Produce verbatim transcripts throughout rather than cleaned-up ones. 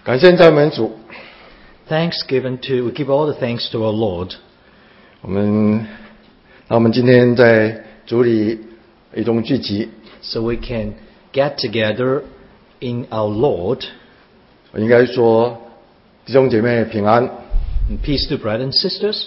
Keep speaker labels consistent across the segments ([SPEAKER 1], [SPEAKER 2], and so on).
[SPEAKER 1] 感谢赞美主。
[SPEAKER 2] Thanks given to, we give all the thanks to our Lord.
[SPEAKER 1] 我们，那我们今天在主里一同聚集，
[SPEAKER 2] So we can get together in our Lord.
[SPEAKER 1] 我应该说弟兄姐妹平安。
[SPEAKER 2] And peace to brothers and sisters.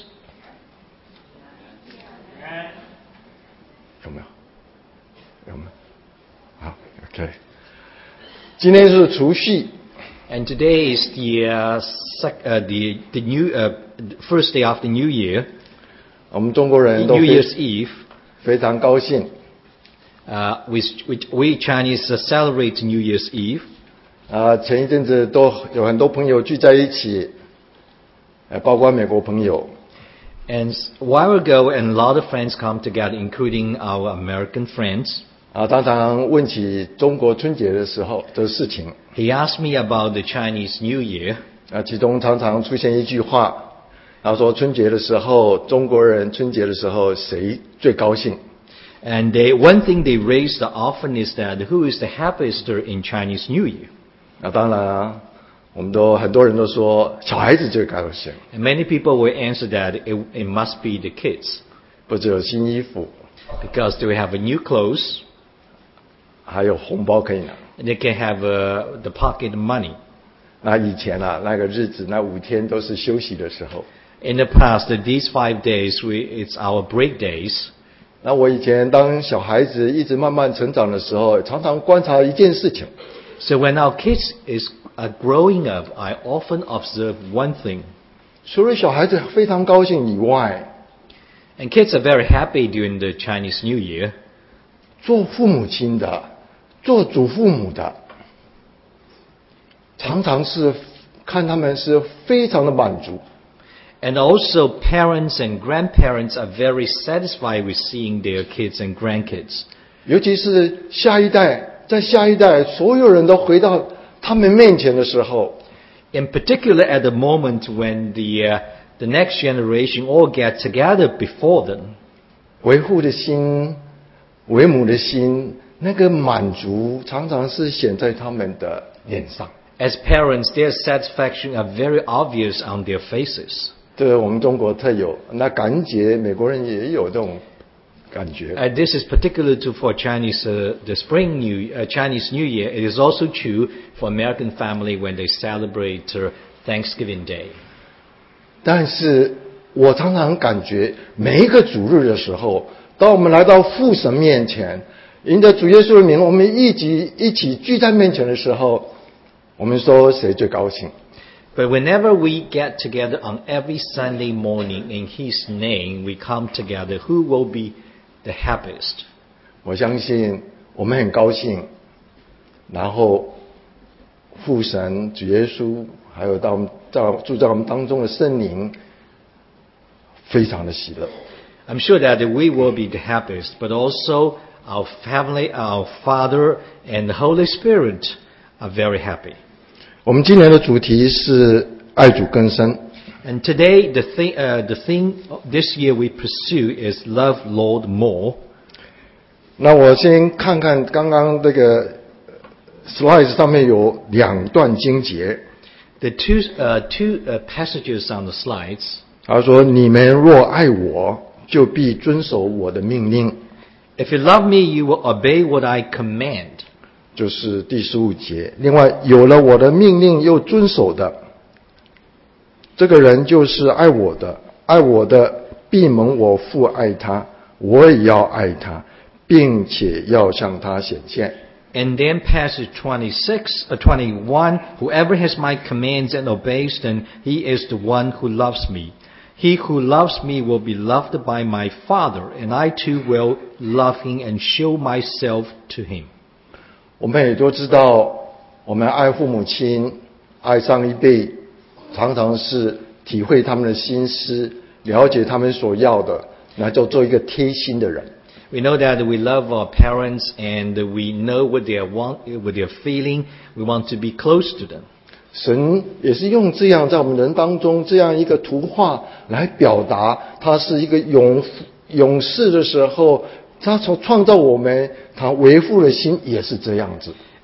[SPEAKER 1] 有没有？有没有？好 ，OK。今天是除夕。
[SPEAKER 2] And today is the uh, sec, uh, the the new uh, first day of the new year.
[SPEAKER 1] 我们中国人都
[SPEAKER 2] New
[SPEAKER 1] 非
[SPEAKER 2] Year's Eve.
[SPEAKER 1] 非常高兴。
[SPEAKER 2] Uh, we, we we Chinese uh, celebrate New Year's Eve.
[SPEAKER 1] 啊，前一阵子都有很多朋友聚在一起，呃，包括美国朋友。
[SPEAKER 2] And a while ago, and a lot of friends come together, including our American friends.
[SPEAKER 1] 啊，常常问起中国春节的时候的事情。
[SPEAKER 2] He asked me about the Chinese New Year.
[SPEAKER 1] 啊，其中常常出现一句话，然后说春节的时候，中国人春节的时候谁最高兴？
[SPEAKER 2] And they, one thing they raised often is that who is the happiest in Chinese New Year?
[SPEAKER 1] 那当然啊，我们都很多人都说小孩子最高兴，
[SPEAKER 2] And many people will answer that it, it must be the kids
[SPEAKER 1] 不只有新衣服，
[SPEAKER 2] because they will have a new clothes
[SPEAKER 1] 还有红包可以拿。
[SPEAKER 2] and they can have uh, the pocket money.
[SPEAKER 1] 那以前啊，那个日子那五天都是休息的时候。
[SPEAKER 2] In the past, these five days, we, it's our break days.
[SPEAKER 1] 那我以前当小孩子一直慢慢成长的时候，常常观察一件事情。
[SPEAKER 2] So when our kids is uh, growing up, I often observe one thing.
[SPEAKER 1] 除了小孩子非常高兴以外，
[SPEAKER 2] And kids are very happy during the Chinese New Year.
[SPEAKER 1] 做父母亲的，做祖父母的，常常是看他们是非常的满足。
[SPEAKER 2] And also parents and grandparents are very satisfied with seeing their kids and grandkids.
[SPEAKER 1] 尤其是下一代，在下一代所有人都回到他们面前的时候，
[SPEAKER 2] In particular at the moment when the, uh, the next generation all get together before them.
[SPEAKER 1] 维护的心，为母的心，那个满足常常是显在他们的脸上。
[SPEAKER 2] As parents, their satisfaction are very obvious on their faces.
[SPEAKER 1] 这是我们中国特有，那感恩节美国人也有这种感觉。
[SPEAKER 2] Uh, this is particular to for Chinese uh, the Spring New uh, Chinese New Year. It is also true for American family when they celebrate uh, Thanksgiving Day.
[SPEAKER 1] 但是我常常感觉，每一个主日的时候，当我们来到父神面前，迎着主耶稣的名，我们一起一起聚在面前的时候，我们说谁最高兴？
[SPEAKER 2] But whenever we get together on every Sunday morning in His name, we come together. Who will be the happiest?
[SPEAKER 1] 我相信我们很高兴，然后父神、主耶稣，还有到我们在住在我们当中的圣灵，非常的喜乐。
[SPEAKER 2] I'm sure that we will be the happiest, but also our family, our Father, and the Holy Spirit are very happy.
[SPEAKER 1] 我们今年的主题是爱主更深。
[SPEAKER 2] And today, the thing, uh, the thing this year we pursue is love Lord more.
[SPEAKER 1] 那我先看看刚刚这个 slide 上面有两段经节，
[SPEAKER 2] The two, uh, two uh, passages on the slides.
[SPEAKER 1] 他说：“你们若爱我，就必遵守我的命令。”
[SPEAKER 2] If you love me, you will obey what I command.
[SPEAKER 1] 就是第十五节。另外，有了我的命令又遵守的，这个人就是爱我的。爱我的，必蒙我父爱他，我也要爱他，并且要向他显现。
[SPEAKER 2] And then passage twenty-six, uh, twenty-one, whoever has my commands and obeys them, he is the one who loves me. He who loves me will be loved by my Father, and I too will love him and show myself to him.
[SPEAKER 1] 我们也都知道，我们爱父母亲，爱上一辈，常常是体会他们的心思，了解他们所要的，那就做一个贴心的人。
[SPEAKER 2] We know that we love our parents and we know what they want, what they're feeling. We want to be close to them.
[SPEAKER 1] 神也是用这样在我们人当中这样一个图画来表达，他是一个勇勇士的时候，他所创造我们，他维护的心也是这样子。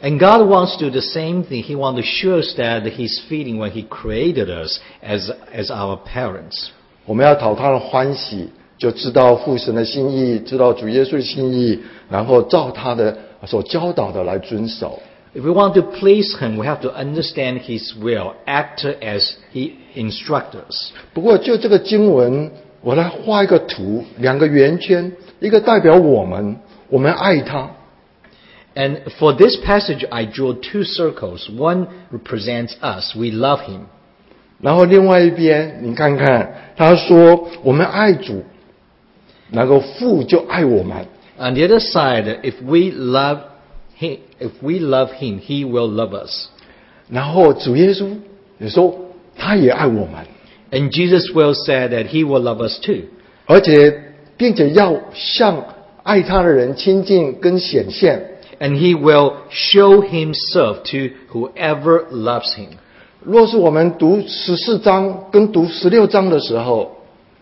[SPEAKER 2] And God wants to do the same thing. He wants to show us that He's feeling when He created us as, as our parents.
[SPEAKER 1] 我们要讨他的欢喜，就知道父神的心意，知道主耶稣的心意，然后照他的所教导的来遵守。
[SPEAKER 2] If we want to please Him, we have to understand His will, act as He instructs us.
[SPEAKER 1] 不过就这个经文，我来画一个图，两个圆圈，一个代表我们，我们爱他。
[SPEAKER 2] And for this passage, I drew two circles. One represents us. We love Him.
[SPEAKER 1] 然后另外一边，你看看，他说我们爱主，然后父就爱我们。
[SPEAKER 2] On the other side, if we love Him, if we love Him, He will love us.
[SPEAKER 1] 然后主耶稣也说他也爱我们，
[SPEAKER 2] And Jesus will say that He will love us too.
[SPEAKER 1] 而且并且要向爱他的人亲近跟显现。
[SPEAKER 2] And He will show Himself to whoever loves Him.
[SPEAKER 1] 若是我们读十四章跟读十六章的时候，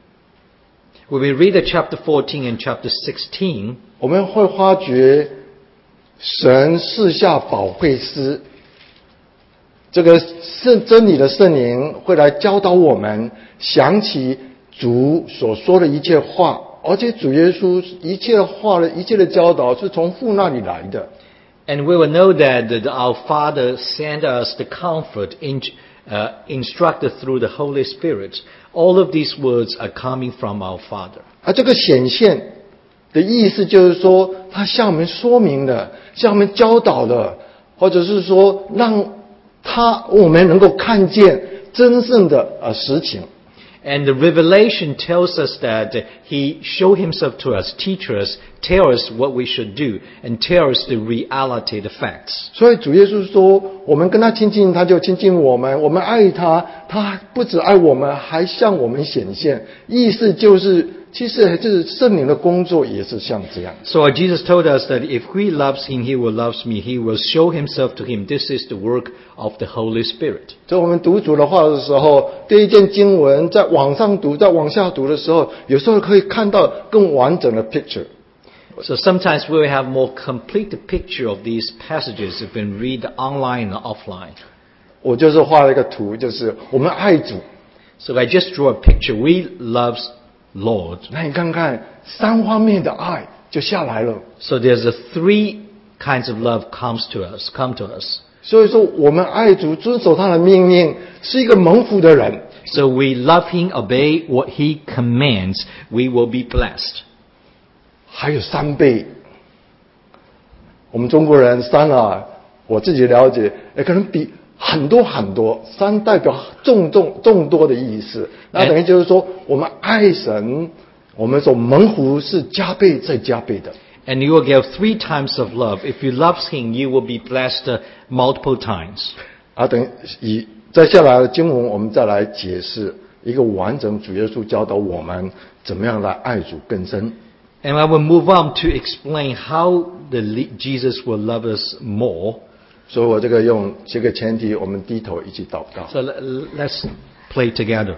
[SPEAKER 2] When we read the chapter fourteen and chapter sixteen,
[SPEAKER 1] 我们会发觉神赐下保惠师，这个圣真理的圣灵会来教导我们，想起主所说的一切话，而且主耶稣一切的话的一切的教导是从父那里来的。
[SPEAKER 2] and we will know that, that our Father sent us the comfort, in, uh, instructed through the Holy Spirit. All of these words are coming from our Father.
[SPEAKER 1] 而这个显现的意思就是说，他向我们说明了，向我们教导了，或者是说让他我们能够看见真正的呃实情。
[SPEAKER 2] And the revelation tells us that He showed Himself to us, teach us, tell us what we should do, and tell us the reality, the facts.
[SPEAKER 1] 所以主耶稣说，我们跟他亲近，他就亲近我们；我们爱他，他不只爱我们，还向我们显现。意思就是，其实就是圣灵的工作也是像这样。
[SPEAKER 2] So Jesus told us that if we love Him, He will love me. He will show Himself to him. This is the work of the Holy Spirit.
[SPEAKER 1] 所以我们读主的话的时候，对一件经文在往上读、在往下读的时候，有时候可以看到更完整的 picture。
[SPEAKER 2] So sometimes we will have more complete picture of these passages if we read online or offline.
[SPEAKER 1] 我就是画了一个图，就是我们爱主。
[SPEAKER 2] So I just drew a picture. We love Lord.
[SPEAKER 1] 那你看看三方面的爱就下来了。
[SPEAKER 2] So there's a three kinds of love comes to us, come to us.
[SPEAKER 1] 所以说，我们爱主，遵守他的命令，是一个蒙福的人。
[SPEAKER 2] So we love Him, obey what He commands, we will be blessed.
[SPEAKER 1] 还有三倍，我们中国人三啊，我自己了解，也可能比很多很多。三代表众众众多的意思，那等于就是说，我们爱神，我们所蒙福是加倍再加倍的。
[SPEAKER 2] And you will get three times of love. If you love Him, you will be blessed uh, multiple times.
[SPEAKER 1] 啊，等于以再下来的经文，我们再来解释一个完整主耶稣教导我们怎么样来爱主更深。
[SPEAKER 2] And I will move on to explain how the Jesus will love us more.
[SPEAKER 1] 所以我这个用这个前提，我们低头一起祷告。
[SPEAKER 2] So let's play together.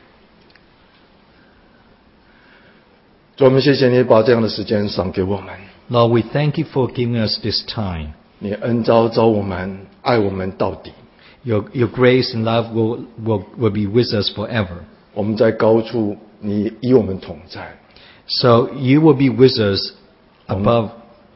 [SPEAKER 1] 主，我们谢谢你把这样的时间赏给我们，
[SPEAKER 2] Lord, we thank You for giving us this time.
[SPEAKER 1] 你恩召召我们，爱我们到底。
[SPEAKER 2] Your, your grace and love will, will, will be with us forever.
[SPEAKER 1] 我们在高处，你与我们同在；
[SPEAKER 2] So You will be with us above.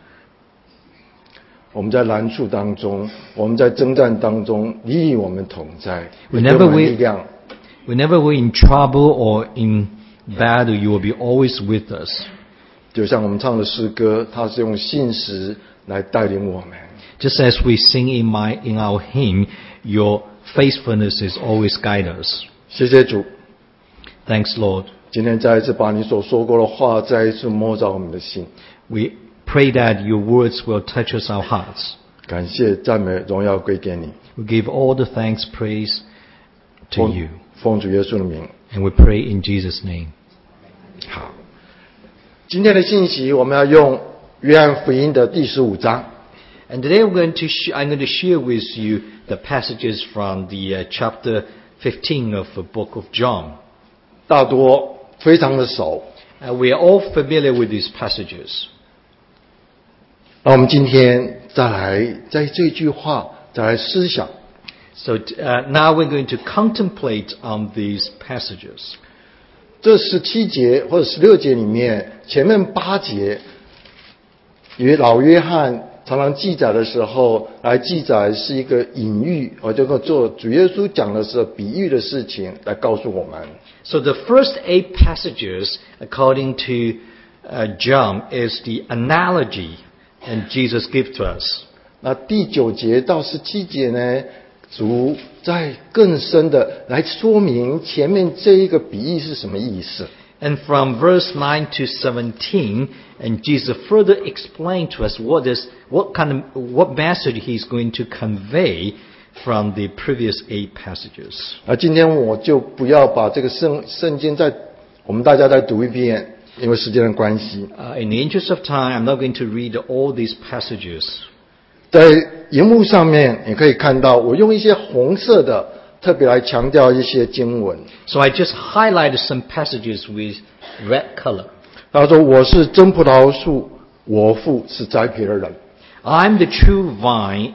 [SPEAKER 1] 我们在难处当中，我们在征战当中，你与我们同在，你
[SPEAKER 2] Whenever
[SPEAKER 1] 给我们
[SPEAKER 2] we-
[SPEAKER 1] 力量。
[SPEAKER 2] Whenever we're in trouble or in battle, You will be always with us.
[SPEAKER 1] 就像我们唱的诗歌，它是用信实来带领我们。
[SPEAKER 2] Just as we sing in, my, in our hymn, Your faithfulness is always guide us.
[SPEAKER 1] 谢谢主，
[SPEAKER 2] Thanks, Lord.
[SPEAKER 1] 今天再一次把你所说过的话，再一次摸着我们的心。
[SPEAKER 2] We pray that Your words will touch us our hearts.
[SPEAKER 1] 感谢、赞美、荣耀归给你。
[SPEAKER 2] We give all the thanks, praise to
[SPEAKER 1] 奉
[SPEAKER 2] You.
[SPEAKER 1] 奉主耶稣的名。
[SPEAKER 2] And we pray in Jesus' name.
[SPEAKER 1] 好，今天的信息我们要用约翰福音的第十五章。
[SPEAKER 2] And today I'm going to sh- I'm going to share with you the passages from the uh, chapter fifteen of the book of John.
[SPEAKER 1] 大多非常的熟。
[SPEAKER 2] Uh, we are all familiar with these passages.
[SPEAKER 1] 那我们今天再来在这句话再来思想。
[SPEAKER 2] So uh, now we're going to contemplate on these passages.
[SPEAKER 1] 这十七节或者十六节里面，前面八节，与老约翰常常记载的时候，来记载是一个隐喻，我这个做主耶稣讲的是比喻的事情，来告诉我们。
[SPEAKER 2] So the first eight passages, according to uh, John, is the analogy and Jesus gives to us.
[SPEAKER 1] 那第九节到十七节呢，主在更深的来说明前面这一个比喻是什么意思。
[SPEAKER 2] And from verse nine to seventeen, and Jesus further explained to us what is what kind of what message he's going to convey from the previous eight passages.
[SPEAKER 1] 而今天我就不要把这个圣圣经再我们大家再读一遍，因为时间的关系。
[SPEAKER 2] Uh, in the interest of time, I'm not going to read all these passages.
[SPEAKER 1] 在荧幕上面你可以看到，我用一些红色的特别来强调一些经文。
[SPEAKER 2] So I just highlighted some passages with red color.
[SPEAKER 1] 他说：“我是真葡萄树，我父是栽培的人。”
[SPEAKER 2] I'm the true vine.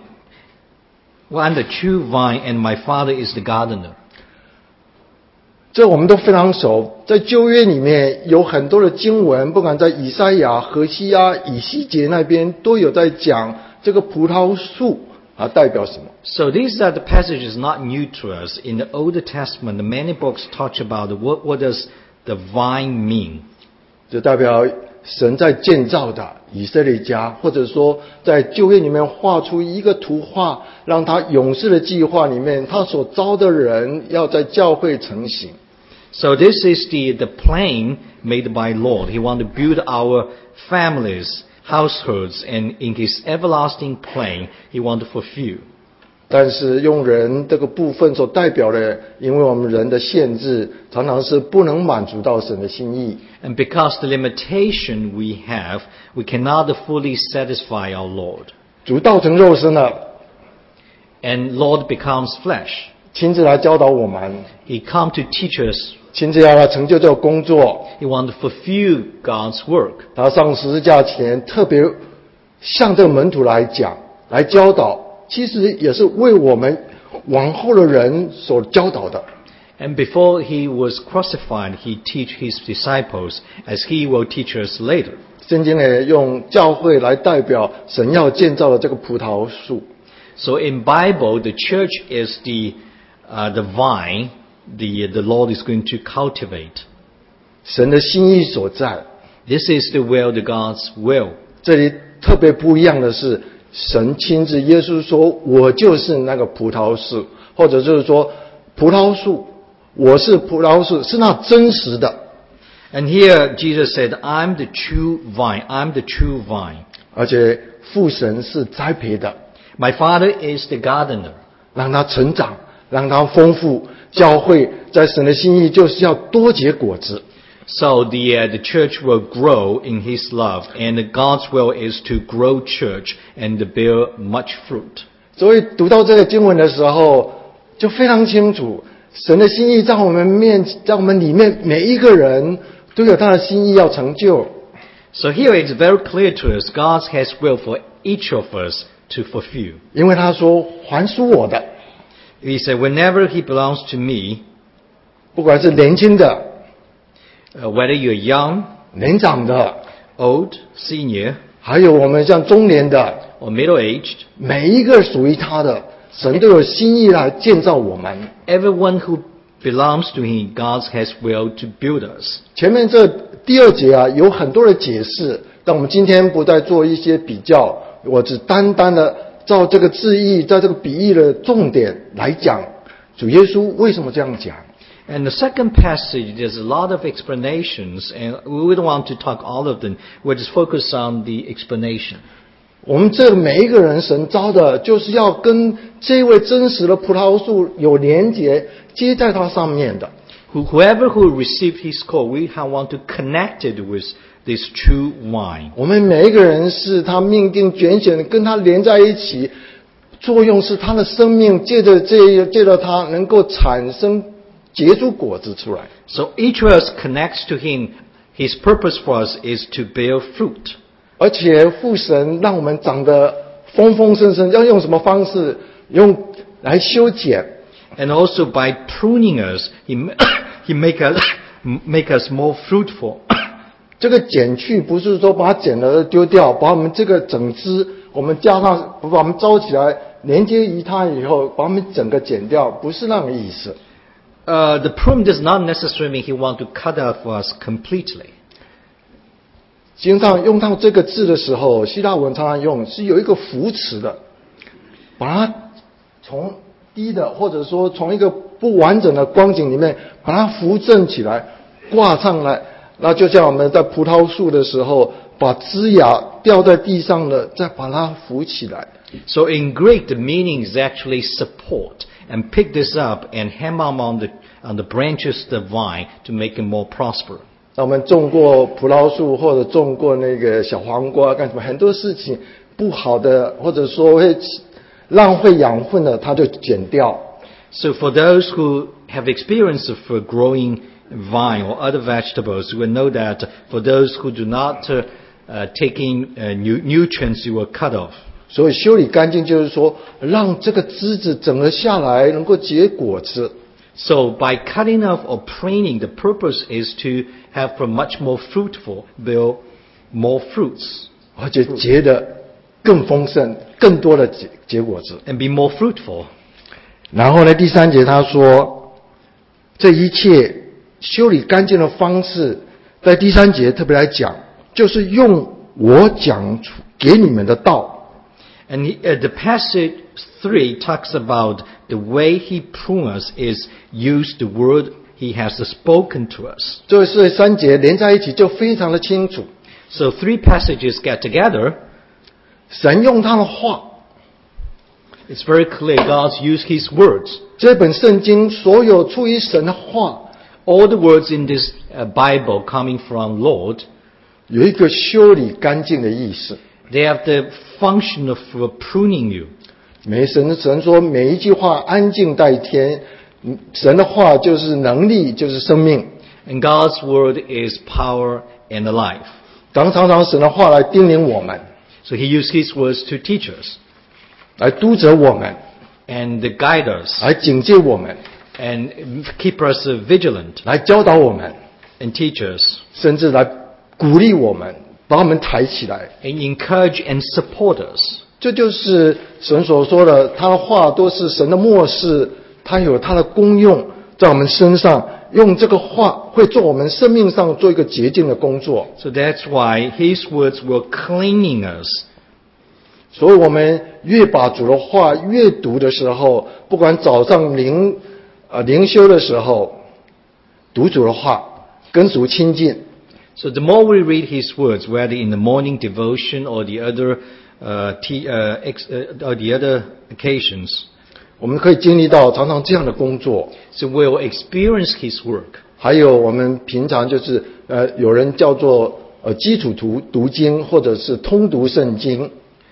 [SPEAKER 2] Well, I'm the true vine, and my Father is the gardener.
[SPEAKER 1] 这我们都非常熟，在旧约里面有很多的经文，不管在以赛亚、何西阿、以西结那边都有在讲这个葡萄树啊代表什么。
[SPEAKER 2] So these are the passages not new to us. In the Old Testament, many books talk about what, what does the vine mean.
[SPEAKER 1] 就代表神在建造的以色列家，或者说在旧约里面画出一个图画，让他永世的计划里面，他所招的人要在教会成型。
[SPEAKER 2] So this is the, the plan made by Lord. He wants to build our families, households, and in His everlasting plan, He wants to fulfill.
[SPEAKER 1] 但是用人这个部分所代表的，因为我们人的限制，常常是不能满足到神的心意。
[SPEAKER 2] And because the limitation we have, we cannot fully satisfy our Lord.
[SPEAKER 1] 主道成肉身了，
[SPEAKER 2] And Lord becomes flesh.
[SPEAKER 1] 亲自来教导我们，
[SPEAKER 2] He come to teach us.
[SPEAKER 1] 亲自要来成就这个工作。
[SPEAKER 2] He wants to fulfill God's work.
[SPEAKER 1] 他上十字架前，特别向这个门徒来讲，来教导，其实也是为我们往后的人所教导的。
[SPEAKER 2] And before He was crucified, He teach His disciples, as He will teach us later.
[SPEAKER 1] 圣经也用教会来代表神要建造的这个葡萄树。
[SPEAKER 2] So in Bible, the church is the uh, the vine the the Lord is going to cultivate.
[SPEAKER 1] 神的心意所在。
[SPEAKER 2] This is the will, the God's will.
[SPEAKER 1] 这里特别不一样的是，神亲自耶稣说：“我就是那个葡萄树。”或者就是说，葡萄树，我是葡萄树，是那真实的。
[SPEAKER 2] And here Jesus said, I'm the true vine. I'm the true vine.
[SPEAKER 1] 而且父神是栽培的，
[SPEAKER 2] My Father is the gardener.
[SPEAKER 1] 让他成长，让他丰富。教会在神的心意就是要多结果子。
[SPEAKER 2] So the uh, the church will grow in His love, and God's will is to grow church and to bear much fruit.
[SPEAKER 1] 所以读到这个经文的时候，就非常清楚，神的心意在我们面，在我们里面每一个人都有他的心意要成就。
[SPEAKER 2] So here it's very clear to us, God has will for each of us to fulfill.
[SPEAKER 1] 因为他说：“还属我的，
[SPEAKER 2] He said, whenever He belongs to me,
[SPEAKER 1] 不管是年轻的、
[SPEAKER 2] uh, whether you're young,
[SPEAKER 1] 年长的，
[SPEAKER 2] old, senior,
[SPEAKER 1] 还有我们像中年的，
[SPEAKER 2] or middle-aged,
[SPEAKER 1] 每一个属于他的，神都有心意来建造我们。
[SPEAKER 2] everyone who belongs to Him, God has will to build us.
[SPEAKER 1] 前面这第二节啊，有很多的解释，但我们今天不再做一些比较，我只单单的照这个字义，在这个比喻的重点来讲，主耶稣为什么这样讲。
[SPEAKER 2] And the second passage, there's a lot of explanations, and we don't want to talk all of them. We'll just focus on the explanation.
[SPEAKER 1] 我们这每一个人，神招的就是要跟这位真实的葡萄树有连结，接在它上面的。
[SPEAKER 2] Whoever who received His call, we have want to connect it with this true vine.
[SPEAKER 1] 我们每一个人是他命定拣选的，跟他连在一起，作用是他的生命借着这借着他能够产生结出果子出来。
[SPEAKER 2] So each of us connects to Him. His purpose for us is to bear fruit.
[SPEAKER 1] 而且父神让我们长得丰丰盛盛，要用什么方式？用来修剪。
[SPEAKER 2] And also by pruning us, He He make us make us more fruitful.
[SPEAKER 1] 这个剪去不是说把它剪了丢掉，把我们这个整枝，我们加上把我们招起来，连接于它以后，把我们整个剪掉，不是那个意思。
[SPEAKER 2] Uh, the prune does not necessarily mean He want to cut out for us completely.
[SPEAKER 1] 经常用到这个字的时候，希腊文常常用是有一个扶持的，把它从低的或者说从一个不完整的光景里面把它扶正起来，挂上来。那就像我们在葡萄树的时候，把枝芽掉在地上了，再把它扶起来。
[SPEAKER 2] So in Greek, the meaning is actually support and pick this up and hammer on the on the branches of the vine to make it more prosper.
[SPEAKER 1] 那我们种过葡萄树或者种过那个小黄瓜干什么？很多事情不好的，或者说会浪费养分的，它就剪掉。
[SPEAKER 2] So for those who have experience of uh, growing vine or other vegetables, you will know that for those who do not uh, uh, take in uh, nu- nutrients, you will cut off.
[SPEAKER 1] 所以修理干净就是说，让这个枝子整个下来能够结果子。
[SPEAKER 2] So by cutting off or pruning, the purpose is to have for much more fruitful, bear more fruits.
[SPEAKER 1] 而且结的更丰盛，更多的结结果子。
[SPEAKER 2] And be more fruitful.
[SPEAKER 1] 然后呢，第三节他说，这一切修理干净的方式，在第三节特别来讲，就是用我讲出给你们的道。
[SPEAKER 2] And he, uh, the passage three talks about the way He prunes us is use the word He has spoken to us.
[SPEAKER 1] 这是三节连在一起就非常的清楚。
[SPEAKER 2] So three passages get together.
[SPEAKER 1] 神用他的话，
[SPEAKER 2] It's very clear God's used His words.
[SPEAKER 1] 这本圣经所有出于神的话，
[SPEAKER 2] All the words in this uh, Bible coming from Lord,
[SPEAKER 1] 有一个修理干净的意思。
[SPEAKER 2] they have the function of uh, pruning you.
[SPEAKER 1] 每神神说每一句话安静待天，神的话就是能力，就是生命。
[SPEAKER 2] And God's word is power and life.
[SPEAKER 1] 常常常神的话来叮咛我们，
[SPEAKER 2] So He used His words to teach us
[SPEAKER 1] 来督责我们，
[SPEAKER 2] and guide us
[SPEAKER 1] 来警戒我们，
[SPEAKER 2] and keep us uh, vigilant
[SPEAKER 1] 来教导我们，
[SPEAKER 2] and teach us
[SPEAKER 1] 甚至来鼓励我们，把我们抬起来。
[SPEAKER 2] and encourage and support us.
[SPEAKER 1] 这就是神所说的，他的话都是神的默示，他有他的功用在我们身上，用这个话会做我们生命上做一个洁净的工作。
[SPEAKER 2] So that's why His words were cleaning us.
[SPEAKER 1] 所以我们越把主的话越读的时候，不管早上灵呃灵修的时候，读主的话，跟主亲近，
[SPEAKER 2] So the more we read His words, whether in the morning devotion or the other uh, t- uh, ex- uh, or the other occasions,
[SPEAKER 1] 我们可以经历到常常这样的工作。
[SPEAKER 2] so we'll experience His work.
[SPEAKER 1] 还有我们平常就是呃，有人叫做呃基础读读经，或者是通读圣经。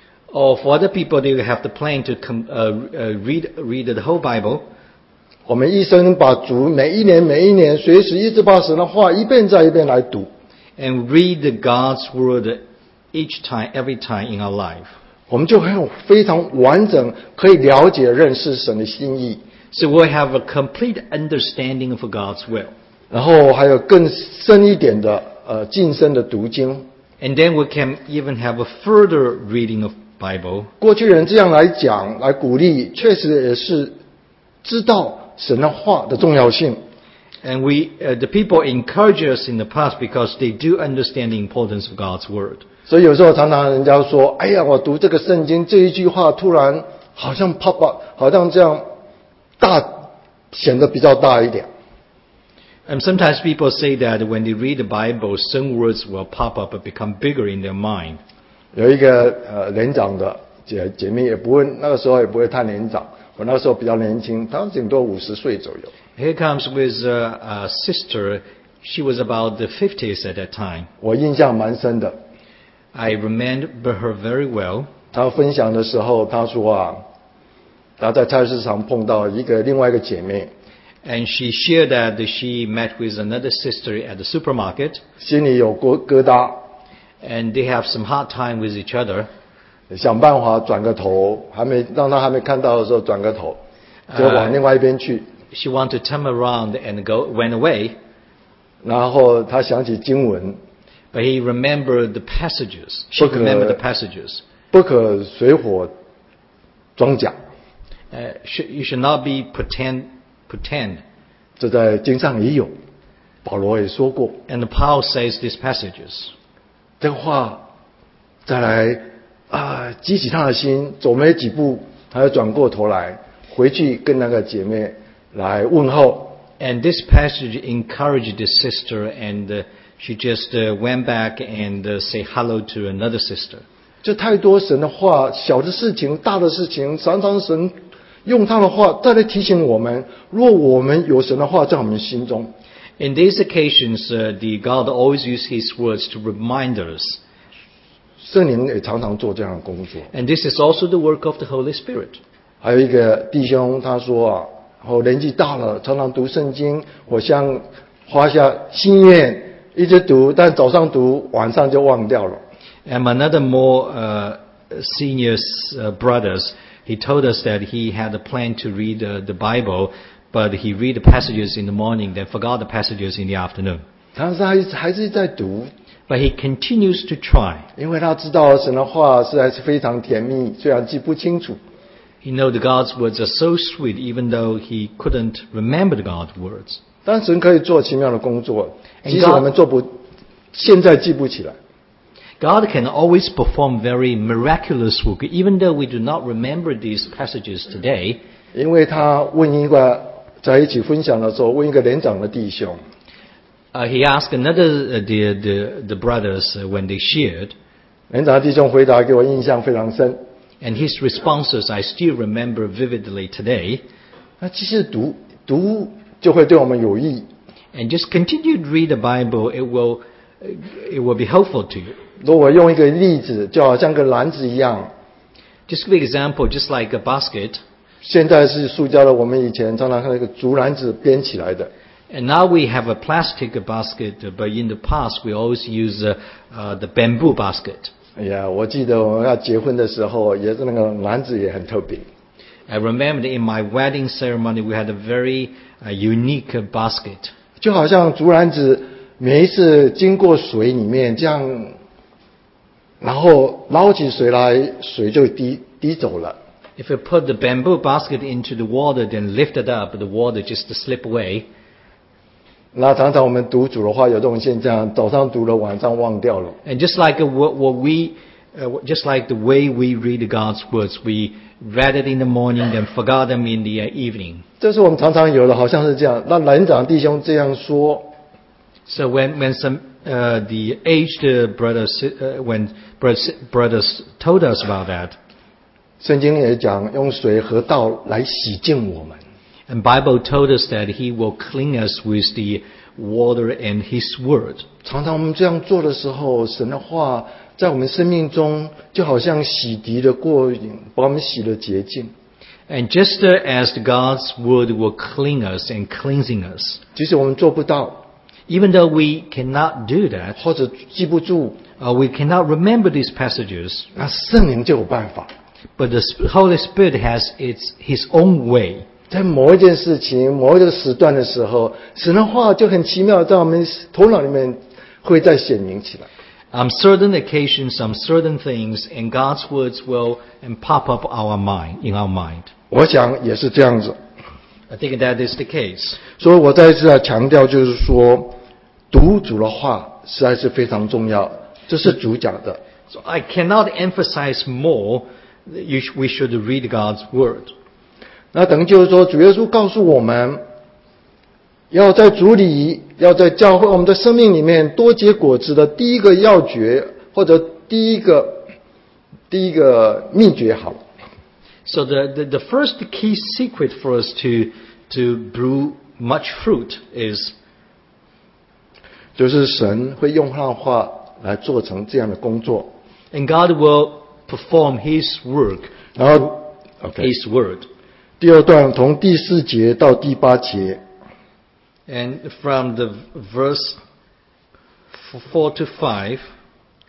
[SPEAKER 2] Or for other people, they will have the plan to com- uh, uh, read read the whole Bible.
[SPEAKER 1] 我们一生把主每一年每一年随时一直把神的话一遍再一遍来读，
[SPEAKER 2] And read the God's word each time, every time in our life.
[SPEAKER 1] 我们就很有非常完整可以了解认识神的心意，
[SPEAKER 2] So we'll have a complete understanding of God's will.
[SPEAKER 1] 然后还有更深一点的呃近身的读经。
[SPEAKER 2] And then we can even have a further reading of Bible.
[SPEAKER 1] 过去人这样来讲来鼓励，确实也是知道神的话的重要性。
[SPEAKER 2] And we, uh, the people encourage us in the past because they do understand the importance of God's word.
[SPEAKER 1] 所以有时候常常人家说，哎呀，我读这个圣经这一句话突然好像 pop up，好像这样大，显得比较大一点。
[SPEAKER 2] And sometimes people say that when they read the Bible, some words will pop up and become bigger in their mind.
[SPEAKER 1] 有一个呃年长的姐姐妹，也不会那个时候也不会太年长，我那个时候比较年轻，她顶多五十岁左右。
[SPEAKER 2] Here comes with a, a sister. She was about the fifties at that time.
[SPEAKER 1] 我印象蛮深的，
[SPEAKER 2] I remember her very well.
[SPEAKER 1] 她分享的时候，她说啊，她在菜市场碰到一个另外一个姐妹，
[SPEAKER 2] And she shared that she met with another sister at the supermarket.
[SPEAKER 1] 心里有疙疙瘩，
[SPEAKER 2] and they have some hard time with each other.
[SPEAKER 1] 想办法转个头，还没让他还没看到的时候转个头，就往另外一边去。
[SPEAKER 2] She wanted to turn around and go went away.
[SPEAKER 1] 然后他想起经文，
[SPEAKER 2] But he remembered the passages. She
[SPEAKER 1] 不可-
[SPEAKER 2] remembered the passages.
[SPEAKER 1] 不可水火装甲，
[SPEAKER 2] Uh, sh- you should not be pretend, pretend.
[SPEAKER 1] 这在经上也有，保罗也说过。
[SPEAKER 2] And Paul says these passages.
[SPEAKER 1] 这个话再来啊，激起他的心，走没几步，他又转过头来，回去跟那个姐妹来问候。
[SPEAKER 2] And this passage encouraged the sister, and uh, she just uh, went back and uh, say hello to another sister.
[SPEAKER 1] 这太多神的话，小的事情、大的事情，常常神用他的话再来提醒我们。若我们有神的话在我们心中，
[SPEAKER 2] In these occasions, uh, the God always uses His words to remind us.
[SPEAKER 1] 圣灵也常常做这样的工作。
[SPEAKER 2] And this is also the work of the Holy Spirit.
[SPEAKER 1] 还有一个弟兄他说啊，我年纪大了，常常读圣经，我想花下心愿，一直读，但早上读，晚上就忘掉了。
[SPEAKER 2] And another more uh, senior uh, brothers, he told us that he had a plan to read uh, the Bible, but he read the passages in the morning, then forgot the passages in the afternoon.
[SPEAKER 1] 但是还还是在读，
[SPEAKER 2] But he continues to try.
[SPEAKER 1] 因为他知道神的话实在是非常甜蜜，虽然记不清楚。
[SPEAKER 2] He knows the God's words are so sweet, even though he couldn't remember the God's words.
[SPEAKER 1] 但神可以做奇妙的工作，
[SPEAKER 2] And
[SPEAKER 1] 即使
[SPEAKER 2] God-
[SPEAKER 1] 我们做不，现在记不起来。
[SPEAKER 2] God can always perform very miraculous work, even though we do not remember these passages today.
[SPEAKER 1] 因为他问一个在一起分享的时候，问一个年长的弟兄，
[SPEAKER 2] Uh, he asked another uh, the, the the brothers uh, when they shared,
[SPEAKER 1] 年长的弟兄回答给我印象非常深。
[SPEAKER 2] and his responses I still remember vividly today.
[SPEAKER 1] 那其实读读就会对我们有益。
[SPEAKER 2] And just continue to read the Bible; it will uh, it will be helpful to you.
[SPEAKER 1] 如果我用一个例子，就好像个篮子一样，
[SPEAKER 2] Just give an example, just like a basket.
[SPEAKER 1] 现在是塑胶的，我们以前常常看那个竹篮子编起来的。
[SPEAKER 2] And now we have a plastic basket, uh, but in the past we always use uh, uh, the bamboo basket.
[SPEAKER 1] 哎呀，我记得我们要结婚的时候，也是那个篮子也很特别。
[SPEAKER 2] I remember in my wedding ceremony we had a very uh, unique uh, basket.
[SPEAKER 1] 就好像竹篮子每一次经过水里面这样，然后捞起水来，水就滴滴走了。
[SPEAKER 2] If you put the bamboo basket into the water, then lift it up, the water just to slip away.
[SPEAKER 1] 那常常我们读主的话有这种现象，早上读了，晚上忘掉了。
[SPEAKER 2] And just like uh, what, what we, uh, just like the way we read God's words, we read it in the morning, then forgot them in the uh, evening.
[SPEAKER 1] 这是我们常常有的，好像是这样。那年长弟兄这样说，
[SPEAKER 2] So when when some uh, the aged uh, brothers uh, when brothers, brothers told us about that,
[SPEAKER 1] 圣经也讲用水和道来洗净我们。
[SPEAKER 2] and Bible told us that He will clean us with the water and His word.
[SPEAKER 1] 常常我们这样做的时候，神的话在我们生命中就好像洗涤的过瘾，把我们洗了洁净。
[SPEAKER 2] And just uh, as God's word will clean us and cleansing us,
[SPEAKER 1] 即使我们做不到，
[SPEAKER 2] even though we cannot do that,
[SPEAKER 1] 或者记不住，
[SPEAKER 2] or we cannot remember these passages,
[SPEAKER 1] 那圣灵就有办法，
[SPEAKER 2] but the Sp- Holy Spirit has its His own way.
[SPEAKER 1] 在某一件事情、某一个时段的时候，神的话就很奇妙，在我们头脑里面会再显明起来。
[SPEAKER 2] On certain occasions, some certain things, and God's words will and pop up our mind in our mind.
[SPEAKER 1] 我想也是这样子，
[SPEAKER 2] I think that is the case.
[SPEAKER 1] 所以我再一次要强调，就是说，读主的话实在是非常重要，这是主讲的。
[SPEAKER 2] So I cannot emphasize more that you sh- we should read God's word.
[SPEAKER 1] 那等于就是说，主耶稣告诉我们，要在主里，要在教会，我们的生命里面多结果子的第一个要诀，或者第一个第一个秘诀，好了。
[SPEAKER 2] So the, the, the first key secret for us to, to brew much fruit is
[SPEAKER 1] 就是神会用他的话来做成这样的工作。
[SPEAKER 2] and God will perform His work,
[SPEAKER 1] 然后 ，OK，
[SPEAKER 2] His word.
[SPEAKER 1] 第二段从第四节到第八节，
[SPEAKER 2] And from the verse f- four to five,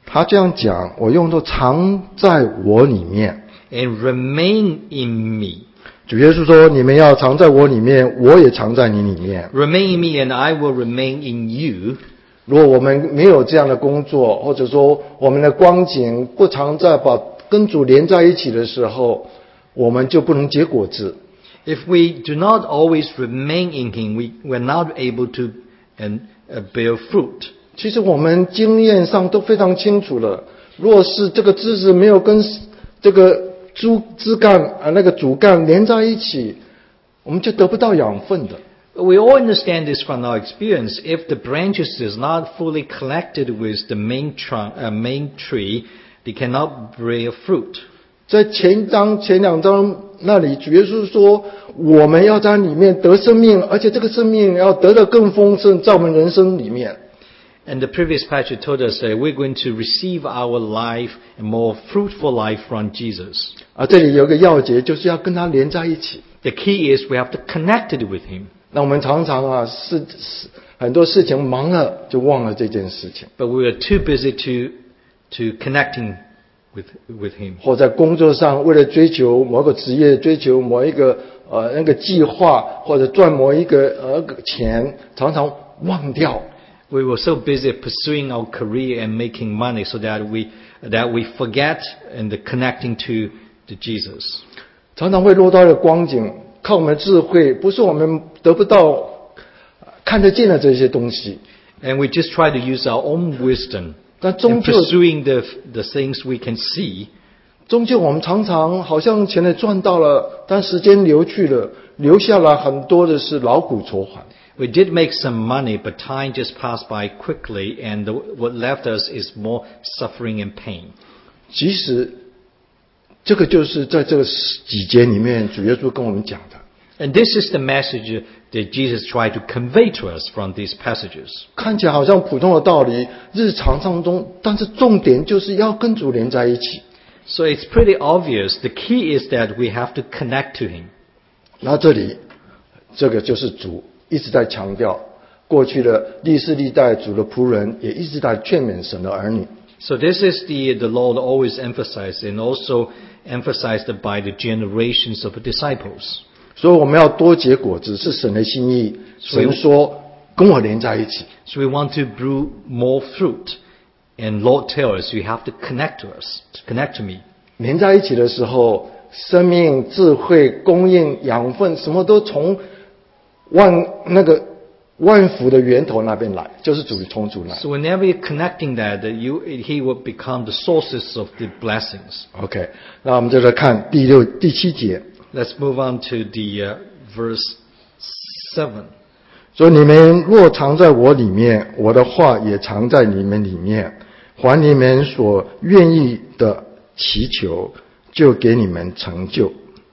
[SPEAKER 1] 他这样讲，我用作藏在我里面。
[SPEAKER 2] and remain in me.
[SPEAKER 1] 主耶稣说，你们要藏在我里面，我也藏在你里面。
[SPEAKER 2] Remain in me and I will remain in you.
[SPEAKER 1] 如果我们没有这样的工作，或者说我们的光景不常在把跟主连在一起的时候，我们就不能结果子。
[SPEAKER 2] If we do not always remain in him, we, we're not able to and, uh, bear fruit.
[SPEAKER 1] 其实我们经验上都非常清楚了，若是这个枝子没有跟这个枝枝干啊那个主干连在一起，我们就得不到养分的。
[SPEAKER 2] We all understand this from our experience. If the branches is not fully connected with the main trunk, uh, main tree, they cannot bear fruit.
[SPEAKER 1] 在前章前两章那里，主耶稣说，我们要在里面得生命，而且这个生命要得得更丰盛，在我们人生里面。
[SPEAKER 2] And the previous passage told us that we're going to receive our life, a more fruitful life from Jesus.
[SPEAKER 1] 而这里有一个要诀，就是要跟他连在一起。
[SPEAKER 2] The key is we have to connect it with him.
[SPEAKER 1] 那我们常常啊，是是很多事情忙了就忘了这件事情，
[SPEAKER 2] But we are too busy to, to connecting with, with him.
[SPEAKER 1] 或在工作上为了追求某个职业，追求某一个呃那个计划，或者赚某一个呃钱，常常忘掉。
[SPEAKER 2] We were so busy pursuing our career and making money so that we, that we forget and the connecting to, to Jesus.
[SPEAKER 1] 常常会落到一个光景，靠我们的智慧，不是我们得不到看得见的这些东西，
[SPEAKER 2] And we just try to use our own wisdom
[SPEAKER 1] 但终
[SPEAKER 2] and
[SPEAKER 1] 究
[SPEAKER 2] pursuing the, the things we can see.
[SPEAKER 1] 终究我们常常好像钱也赚到了，但时间流去了，留下来很多的是劳苦愁烦。
[SPEAKER 2] We did make some money, but time just passed by quickly, and the, what left us is more suffering and pain.
[SPEAKER 1] 其实这个就是在这个几节里面，主耶稣跟我们讲的。
[SPEAKER 2] And this is the message that Jesus tried to convey to us from these passages.
[SPEAKER 1] 看起来好像普通的道理，日常当中，但是重点就是要跟主连在一起。
[SPEAKER 2] So it's pretty obvious. The key is that we have to connect to him.
[SPEAKER 1] 那这里，这个就是主一直在强调，过去的历世历代主的仆人也一直在劝勉神的儿女。
[SPEAKER 2] So this is the, the Lord always emphasized and also emphasized by the generations of the disciples.
[SPEAKER 1] 所以我们要多结果子，是神的心意。
[SPEAKER 2] 所以
[SPEAKER 1] 神说跟我连在一起。
[SPEAKER 2] So we want to brew more fruit. And Lord tells us, you have to connect to us, to connect to me.
[SPEAKER 1] 连在一起的时候，生命、智慧、供应、养分，什么都从万那个万福的源头那边来，就是主从主来。
[SPEAKER 2] So whenever you're connecting that, that you, he will become the sources of the blessings.
[SPEAKER 1] OK， 那我们就来看第六、第七节。
[SPEAKER 2] Let's move on to the uh, verse seven.
[SPEAKER 1] 说你们若藏在我里面，我的话也藏在你们里面，还你们所愿意的祈求，就给你们成就。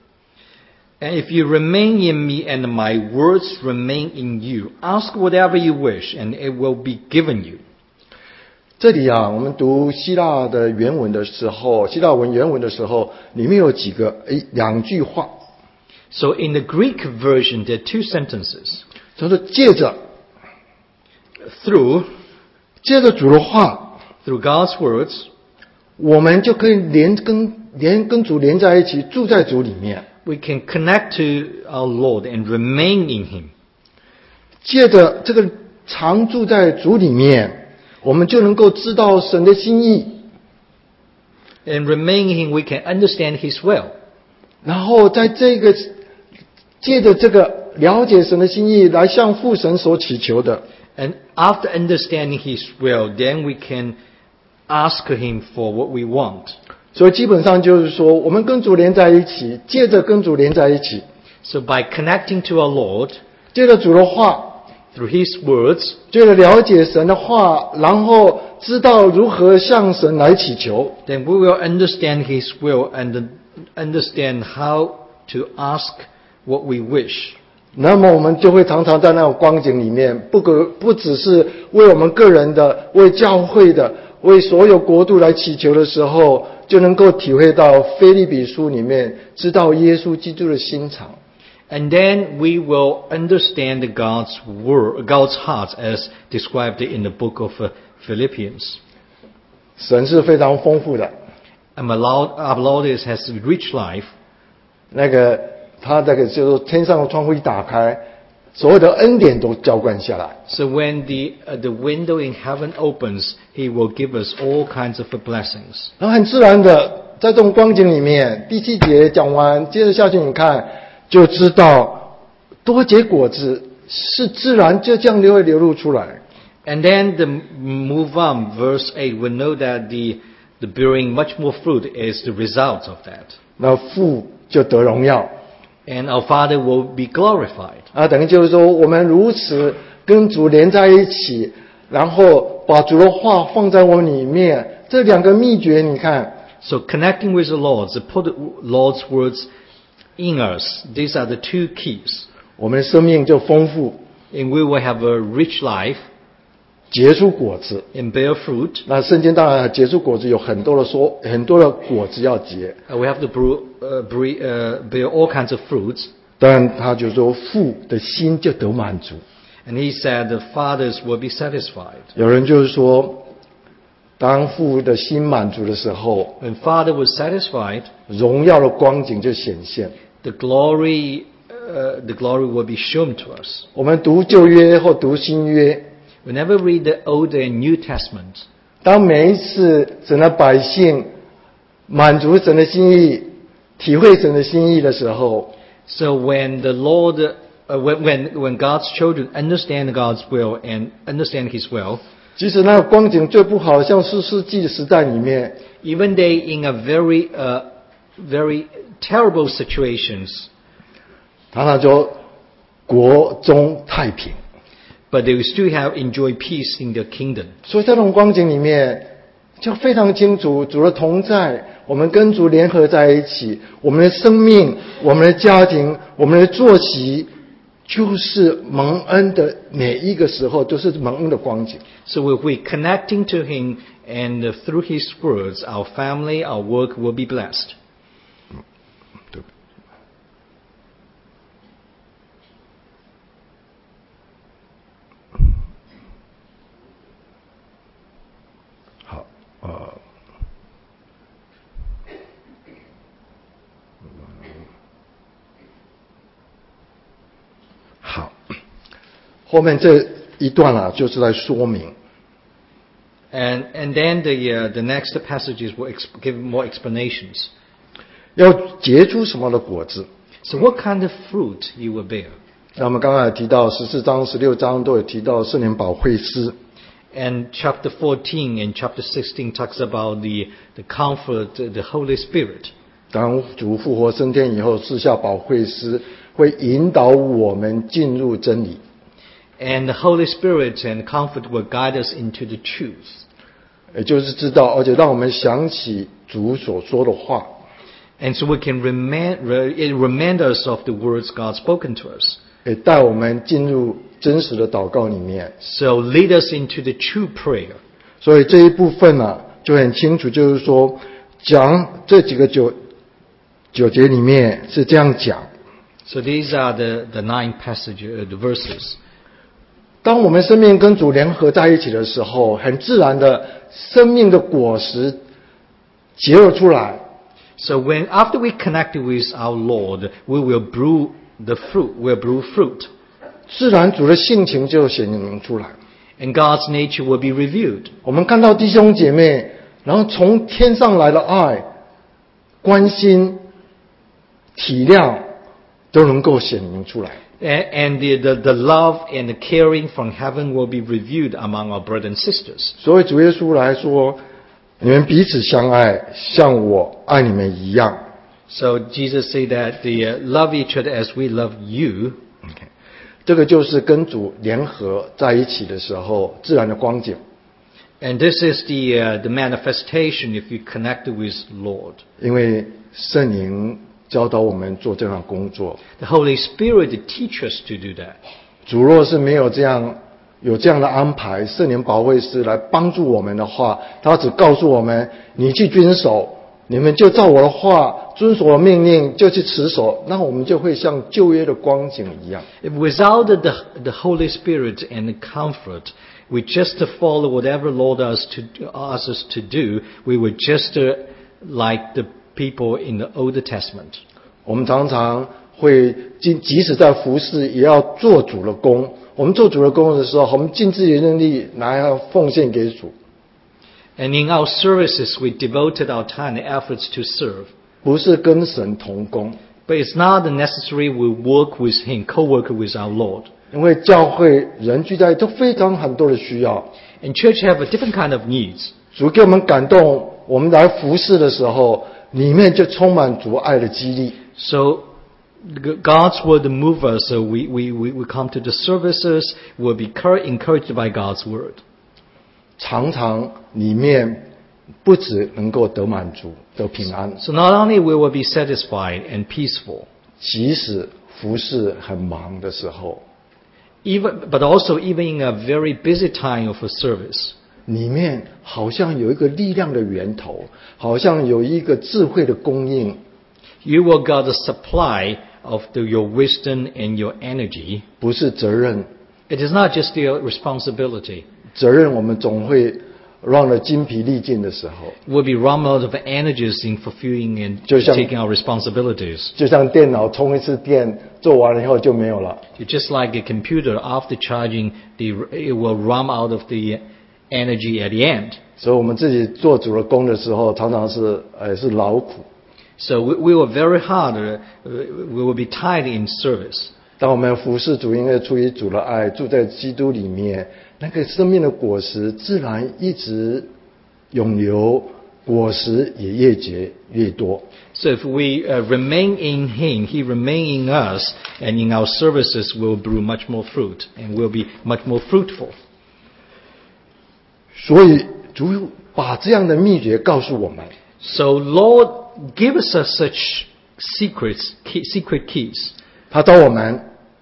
[SPEAKER 2] And if you remain in me and my words remain in you, ask whatever you wish and it will be given you.
[SPEAKER 1] 这里啊，我们读希腊的原文的时候，希腊文原文的时候，里面有几个诶两句话，
[SPEAKER 2] So in the Greek version, there are two sentences.
[SPEAKER 1] 就是借着
[SPEAKER 2] Through,
[SPEAKER 1] 借着主的话，
[SPEAKER 2] through God's words,
[SPEAKER 1] 我们就可以连跟连跟主连在一起，住在主里面。
[SPEAKER 2] we can connect to our Lord and remain in him.
[SPEAKER 1] 借着这个常住在主里面，我们就能够知道神的心意，
[SPEAKER 2] And remain in him, we can understand his will.
[SPEAKER 1] 然后在这个借着这个了解神的心意，来向父神所祈求的。
[SPEAKER 2] And after understanding his will, then we can ask him for what we want.
[SPEAKER 1] 所以基本上就是说，我们跟主连在一起，借着跟主连在一起，
[SPEAKER 2] So by connecting to our Lord,
[SPEAKER 1] 借着主的话，
[SPEAKER 2] through his words,
[SPEAKER 1] 借着了解神的话，然后知道如何向神来祈求，
[SPEAKER 2] then we will understand his will and understand how to ask what we wish.
[SPEAKER 1] 那么我们就会常常在那种光景里面，不可不只是为我们个人的、为教会的、为所有国度来祈求的时候，就能够体会到腓立比书里面知道耶稣基督的心肠。
[SPEAKER 2] And then we will understand God's word, God's heart as described in the book of uh, Philippians.
[SPEAKER 1] 神是非常丰富的。
[SPEAKER 2] And our Lord, our Lord is, has rich life.
[SPEAKER 1] 那个他这个就是天上的窗户一打开，所有的恩典都浇灌下来。
[SPEAKER 2] So when the uh, the window in heaven opens, He will give us all kinds of blessings.
[SPEAKER 1] 然后很自然的，在这种光景里面，第七节讲完，接着下去你看，就知道多结果子是自然就这样流会流露出来。
[SPEAKER 2] And then the move on, verse eight, we know that the the bearing much more fruit is the result of that.
[SPEAKER 1] 那父就得荣耀。
[SPEAKER 2] And our Father will be glorified.
[SPEAKER 1] 啊，等于就是说，我们如此跟主连在一起，然后把主的话放在我们里面，这两个秘诀，你看。
[SPEAKER 2] So connecting with the Lord, to put the Lord's words in us, these are the two keys.
[SPEAKER 1] 我们的生命就丰富，
[SPEAKER 2] And we will have a rich life
[SPEAKER 1] 结出果子。
[SPEAKER 2] and bear fruit.
[SPEAKER 1] 那圣经当然结出果子有很多的说，很多的果子要结，
[SPEAKER 2] Uh, we have to brew, uh, bre- uh, bear all kinds of fruits.
[SPEAKER 1] 但他就说父的心就得满足。
[SPEAKER 2] And He said the fathers will be satisfied.
[SPEAKER 1] 有人就是说，当父的心满足的时候，
[SPEAKER 2] When Father was satisfied,
[SPEAKER 1] 荣耀的光景就显现。
[SPEAKER 2] the glory, uh, the glory will be shown to us.
[SPEAKER 1] 我们读旧约或读新约，
[SPEAKER 2] Whenever we read the Old and New Testament,
[SPEAKER 1] 当每一次神的百姓满足神的心意，体会神的心意的时候，
[SPEAKER 2] so when the Lord, uh, when, when when God's children understand God's will and understand His will,
[SPEAKER 1] 即使那个光景最不好，像四世纪的时代里面，
[SPEAKER 2] even they in a very, uh, very terrible situations,
[SPEAKER 1] 常常说国中太平。
[SPEAKER 2] but they will still have enjoy peace in their kingdom.
[SPEAKER 1] 所以在这种光景里面，就非常清楚主的同在，我们跟主联合在一起，我们的生命、我们的家庭、我们的作息，就是蒙恩的每一个时候都是蒙恩的光景。
[SPEAKER 2] So if we're connecting to Him and uh, through His words, our family, our work will be blessed.
[SPEAKER 1] 对。好，呃，好，后面这一段啊，就是在说明。
[SPEAKER 2] And and then the uh, the next passages will exp- give more explanations.
[SPEAKER 1] 要结出什么的果子？
[SPEAKER 2] So what kind of fruit you will bear?
[SPEAKER 1] 那我们刚才提到十四章、十六章都有提到圣灵保惠师。
[SPEAKER 2] And chapter fourteen and chapter sixteen talks about the the comfort, the Holy Spirit.
[SPEAKER 1] 当主复活升天以后，赐下保惠师，会引导我们进入真理。
[SPEAKER 2] And the Holy Spirit and comfort will guide us into the truth.
[SPEAKER 1] 也就是知道，而且让我们想起主所说的话。
[SPEAKER 2] And so we can remind, it remind us of the words God spoken to us.
[SPEAKER 1] 也带我们进入真实的祷告里面。
[SPEAKER 2] So lead us into the true prayer.
[SPEAKER 1] 所以这一部分呢、啊，就很清楚，就是说，讲这几个九九节里面是这样讲。
[SPEAKER 2] So these are the, the nine passages, uh, the verses.
[SPEAKER 1] 当我们生命跟主联合在一起的时候，很自然的，生命的果实结了出来。
[SPEAKER 2] So when after we connect with our Lord, we will brew the fruit, we'll brew fruit.
[SPEAKER 1] 自然主的性情就显明出来。
[SPEAKER 2] And God's nature will be revealed.
[SPEAKER 1] 我们看到弟兄姐妹，然后从天上来的爱、关心、体谅，都能够显明出来。
[SPEAKER 2] And, and the, the, the love and the caring from heaven will be revealed among our brothers and sisters.
[SPEAKER 1] 所以主耶稣来说，你们彼此相爱，像我爱你们一样。
[SPEAKER 2] So Jesus said that the uh, love each other as we love you.
[SPEAKER 1] Okay. 这个就是跟主联合在一起的时候自然的光景。
[SPEAKER 2] And this is the, uh, the manifestation if you connect with Lord.
[SPEAKER 1] 因为圣灵教导我们做这样的工作。
[SPEAKER 2] The Holy Spirit teach us to do that.
[SPEAKER 1] 主若是没有这样有这样的安排，圣灵保惠师来帮助我们的话，他只告诉我们：你去遵守，你们就照我的话遵守我的命令，就去持守，那我们就会像旧约的光景一样。
[SPEAKER 2] If without the, the Holy Spirit and the comfort, we just to follow whatever Lord us to asks us to do. We were just uh, like the people in the Old Testament.
[SPEAKER 1] 我们常常会即即使在服侍，也要做主的工。我们做主的工的时候，我们尽自己的能力拿来奉献给主。
[SPEAKER 2] And in our services, we devoted our time and efforts to serve.
[SPEAKER 1] 不是跟神同工，
[SPEAKER 2] But it's not necessary we work with Him, co-work with our Lord.
[SPEAKER 1] 因为教会人聚在一起都非常很多的需要。
[SPEAKER 2] And church have a different kind of needs.
[SPEAKER 1] 主给我们感动，我们来服侍的时候，里面就充满主爱的激励。
[SPEAKER 2] So God's word move us. So we, we, we, we come to the services. We'll be encouraged by God's word.
[SPEAKER 1] 常常里面不只能够得满足、得平安，
[SPEAKER 2] So not only we will be satisfied and peaceful,
[SPEAKER 1] 即使服侍很忙的时候，
[SPEAKER 2] even, but also even in a very busy time of a service,
[SPEAKER 1] 里面好像有一个力量的源头，好像有一个智慧的供应。
[SPEAKER 2] you will get the supply of the, your wisdom and your energy.
[SPEAKER 1] 不是责任，
[SPEAKER 2] It is not just your responsibility.
[SPEAKER 1] 责任我们总会让得精疲力尽的时候，
[SPEAKER 2] We'll be run out of energies in fulfilling and
[SPEAKER 1] 就像-
[SPEAKER 2] taking our responsibilities.
[SPEAKER 1] 就像电脑充一次电，做完了以后就没有了。
[SPEAKER 2] It's just like a computer, after charging, the, it will run out of the energy at the end.
[SPEAKER 1] 所以我们自己做主的工的时候，常常是呃是劳苦。
[SPEAKER 2] So we, we were very hard, uh, we will be tired in service.
[SPEAKER 1] 当我们服侍主，因为出于主的爱，住在基督里面，那个生命的果实自然一直永留，果实也越结越多。
[SPEAKER 2] So if we uh, remain in Him, He remain in us, and in our services we'll brew much more fruit, and we'll be much more fruitful.
[SPEAKER 1] 所以主把这样的秘诀告诉我们，
[SPEAKER 2] So Lord gives us such secrets, key, secret keys.
[SPEAKER 1] 他找我们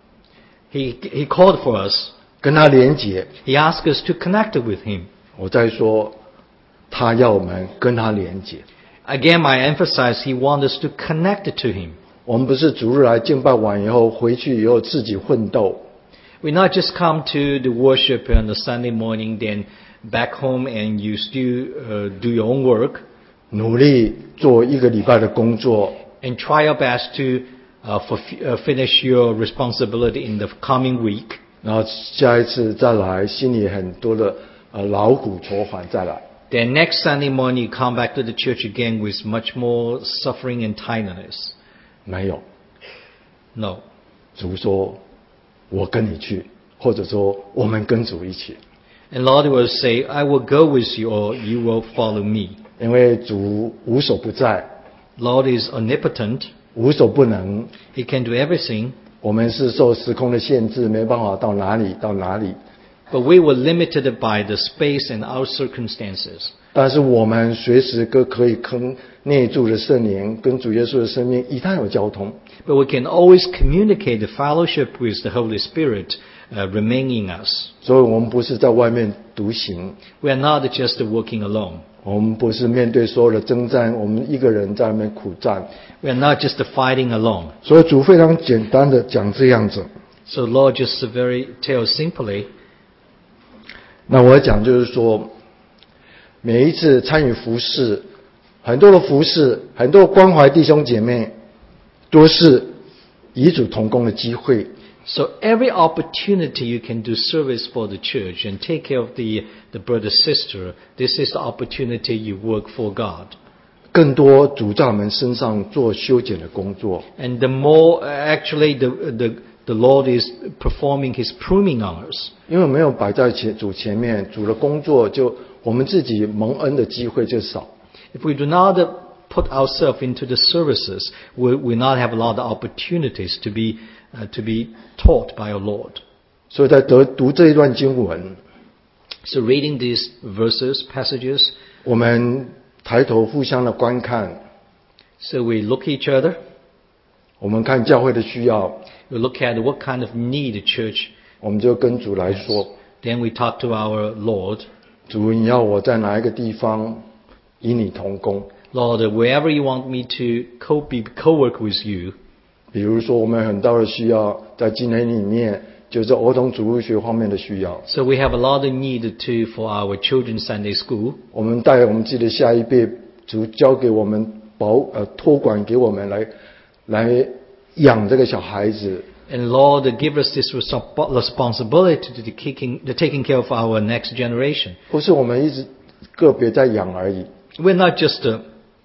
[SPEAKER 2] He, he called for us.
[SPEAKER 1] 跟他连结。
[SPEAKER 2] He asked us to connect with Him.
[SPEAKER 1] 我再说，他要我们跟他连结。
[SPEAKER 2] Again, I emphasize He wants us to connect to Him.
[SPEAKER 1] 我们不是主日来敬拜完以后回去以后自己奋斗，
[SPEAKER 2] We not just come to the worship on the Sunday morning, then back home and you still uh, do your own work
[SPEAKER 1] 努力做一个礼拜的工作，
[SPEAKER 2] and try your best to uh, for, uh, finish your responsibility in the coming week.
[SPEAKER 1] 然后下一次再来，心里很多的呃劳苦愁烦再来。
[SPEAKER 2] Then next Sunday morning you come back to the church again with much more suffering and tiredness.
[SPEAKER 1] 没有，
[SPEAKER 2] No.
[SPEAKER 1] 主说：“我跟你去，或者说我们跟主一起。”
[SPEAKER 2] And Lord will say, I will go with you or you will follow me.
[SPEAKER 1] 因为主无所不在，
[SPEAKER 2] Lord is omnipotent.
[SPEAKER 1] 无所不能。
[SPEAKER 2] He can do everything.
[SPEAKER 1] 我们是受时空的限制，没办法到哪里到哪里。
[SPEAKER 2] But we were limited by the space and our circumstances.
[SPEAKER 1] 但是我们随时都可以跟内住的圣灵，跟主耶稣的生命，与他有交通。
[SPEAKER 2] But we can always communicate the fellowship with the Holy Spirit uh, remaining us.
[SPEAKER 1] 所以我们不是在外面独行，
[SPEAKER 2] We are not just working alone.
[SPEAKER 1] 我们不是面对所有的征战，我们一个人在那边苦战。
[SPEAKER 2] We are not just fighting alone.
[SPEAKER 1] 所以主非常简单的讲这样子。
[SPEAKER 2] So Lord just very tell simply.
[SPEAKER 1] 那我讲就是说，每一次参与服事，很多的服事，很多关怀弟兄姐妹，都是与主同工的机会。
[SPEAKER 2] So every opportunity you can do service for the church and take care of the, the brother sister, this is the opportunity you work for God.
[SPEAKER 1] 更多主在我们身上做修剪的工作。
[SPEAKER 2] And the more, actually the, the, the Lord is performing His pruning on us.
[SPEAKER 1] 因为没有摆在前主前面，主的工作就我们自己蒙恩的机会就少。
[SPEAKER 2] If we do not put ourselves into the services, we will not have a lot of opportunities to be, uh, to be taught by our Lord.
[SPEAKER 1] 所以在得读这一段经文，
[SPEAKER 2] So reading these verses, passages,
[SPEAKER 1] 我们抬头互相的观看，
[SPEAKER 2] so we look at each other,
[SPEAKER 1] 我们看教会的需要，
[SPEAKER 2] we look at what kind of need the church
[SPEAKER 1] 我们就跟主来
[SPEAKER 2] has.
[SPEAKER 1] 说：
[SPEAKER 2] Then we talk to our Lord.
[SPEAKER 1] 主，你要我在哪一个地方与你同工？
[SPEAKER 2] Lord, wherever you want me to co- be, co-work with you,
[SPEAKER 1] 比如说，我们很大的需要在今年里面就是儿童主日学方面的需要。
[SPEAKER 2] So we have a lot of need too for our children's Sunday school.
[SPEAKER 1] 我们带我们自己的下一辈，主交给我们保呃托管给我们来来养这个小孩子。
[SPEAKER 2] And Lord, give us this responsibility to taking, to taking care of our next generation.
[SPEAKER 1] 不是我们一直个别在养而已。
[SPEAKER 2] We're not just uh,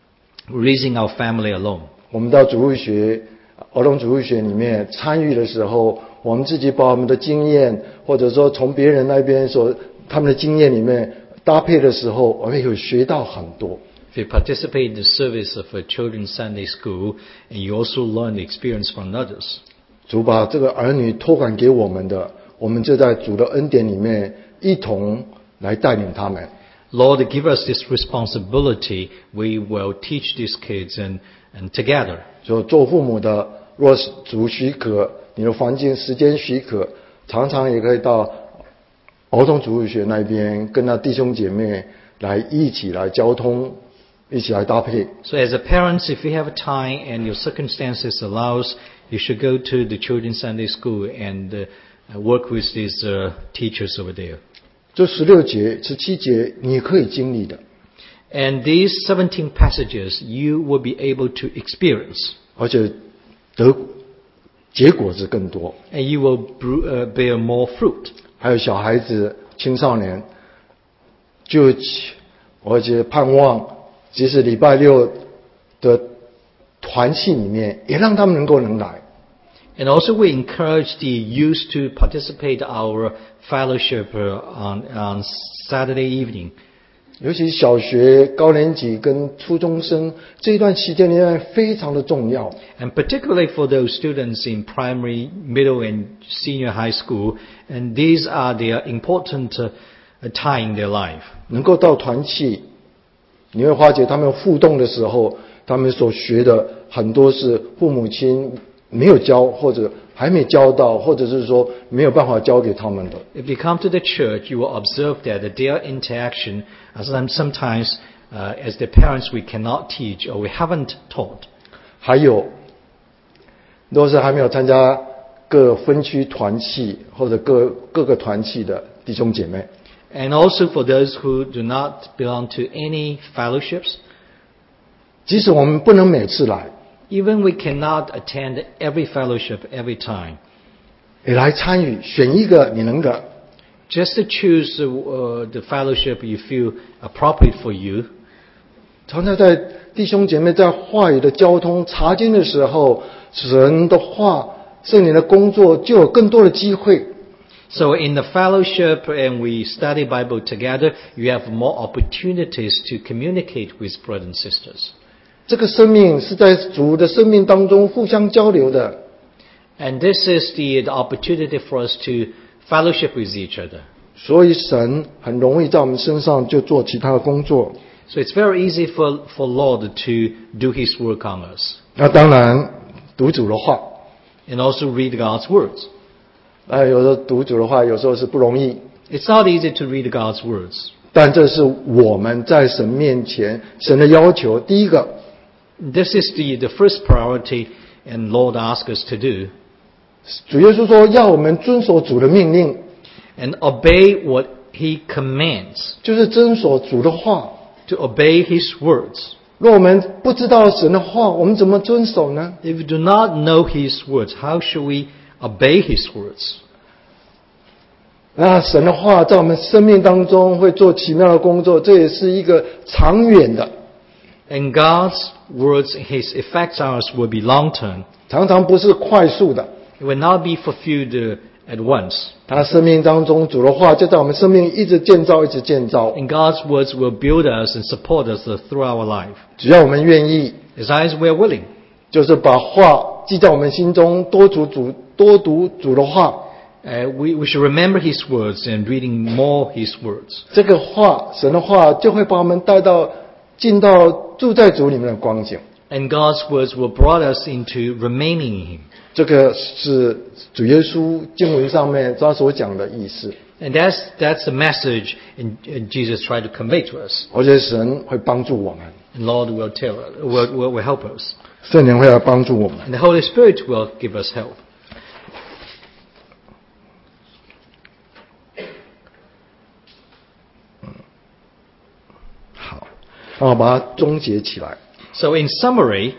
[SPEAKER 2] raising our family alone.
[SPEAKER 1] 我们到主日学、儿童主日学里面参与的时候，我们自己把我们的经验，或者说从别人那边所他们的经验里面搭配的时候，我们有学到很多。
[SPEAKER 2] If you participate in the service of a children's Sunday school, and you also learn the experience from others.
[SPEAKER 1] 主把这个儿女托管给我们的，我们就在主的恩典里面一同来带领他们。
[SPEAKER 2] Lord, give us this responsibility. We will teach these kids and, and together.
[SPEAKER 1] 所以做父母的，若是主许可，你的环境时间许可，常常也可以到儿童主日学那边，跟那弟兄姐妹来一起来交通，一起来搭配。
[SPEAKER 2] So as a parents, if you have time and your circumstances allows, you should go to the children's Sunday school and uh, work with these uh, teachers over there.
[SPEAKER 1] 这十六节、十七节你可以经历的，
[SPEAKER 2] And these seventeen passages you will be able to experience.
[SPEAKER 1] 而且得结果子更多。
[SPEAKER 2] And you will uh, bear more fruit.
[SPEAKER 1] 还有小孩子、青少年，就而且盼望，即使礼拜六的团契里面，也让他们能够能来。
[SPEAKER 2] And also we encourage the youth to participate our fellowship on, on Saturday evening.
[SPEAKER 1] 尤其小学高年级跟初中生这一段期间里面非常的重要。
[SPEAKER 2] And particularly for those students in primary, middle and senior high school, and these are their important uh, time in their life.
[SPEAKER 1] 能够到团契，你会发觉他们互动的时候，他们所学的很多是父母亲没有教，或者还没教到，或者是说没有办法教给他们的。
[SPEAKER 2] If you come to the church, you will observe that their interaction, uh, sometimes uh, as the parents we cannot teach or we haven't taught.
[SPEAKER 1] 还有，若是还没有参加各分区团契或者各各个团契的弟兄姐妹，
[SPEAKER 2] And also for those who do not belong to any fellowships,
[SPEAKER 1] 即使我们不能每次来，
[SPEAKER 2] even we cannot attend every fellowship every time.
[SPEAKER 1] 也来参与，选一个你能的。
[SPEAKER 2] Just to choose uh, the fellowship you feel appropriate for you.
[SPEAKER 1] 常常在弟兄姐妹在话语的交通查经的时候，神的话、圣灵的工作就有更多的机会。
[SPEAKER 2] So in the fellowship and we study Bible together, you have more opportunities to communicate with brothers and sisters.
[SPEAKER 1] 这个生命是在主的生命当中互相交流的。
[SPEAKER 2] And this is the, the opportunity for us to fellowship with each other.
[SPEAKER 1] 所以神很容易在我们身上就做其他的工作。
[SPEAKER 2] So it's very easy for, for Lord to do His work on us.
[SPEAKER 1] 那当然，读主的话，
[SPEAKER 2] And also read God's words.
[SPEAKER 1] 哎，有时候读主的话，有时候是不容易。
[SPEAKER 2] It's not easy to read God's words.
[SPEAKER 1] 但这是我们在神面前神的要求。第一个，
[SPEAKER 2] This is the, the first priority and Lord asks us to do.
[SPEAKER 1] 主耶稣说要我们遵守主的命令，
[SPEAKER 2] And obey what He commands.
[SPEAKER 1] 就是遵守主的话。
[SPEAKER 2] To obey His words.
[SPEAKER 1] 若我们不知道神的话，我们怎么遵守呢？
[SPEAKER 2] If we do not know His words, how should we obey His words?
[SPEAKER 1] 那神的话在我们生命当中会做奇妙的工作，这也是一个长远的。
[SPEAKER 2] And God's words, His effects on us will be long-term.
[SPEAKER 1] 常常不是快速的。
[SPEAKER 2] It will not be fulfilled uh, at once.
[SPEAKER 1] 他生命当中主的话就在我们生命一直建造，一直建造。
[SPEAKER 2] And God's words will build us and support us uh, through our life.
[SPEAKER 1] 只要我们愿意，
[SPEAKER 2] As long as we are willing.
[SPEAKER 1] 就是把话记在我们心中，多读主，多读主的话。
[SPEAKER 2] Uh, we, we should remember His words and reading more His words.
[SPEAKER 1] 这个话，神的话就会把我们带到进到住在主里面的光景。
[SPEAKER 2] And God's words will brought us into remaining in Him.
[SPEAKER 1] 这个是主耶稣经文上面他所讲的意思。
[SPEAKER 2] And that's, that's the message in, in Jesus tried to convey to us.
[SPEAKER 1] 而且神会帮助我们，
[SPEAKER 2] And Lord will tell us, will, will, will help us.
[SPEAKER 1] 圣灵会来帮助我们。
[SPEAKER 2] And the Holy Spirit will give us help.
[SPEAKER 1] 啊，把它终结起来。
[SPEAKER 2] So in summary,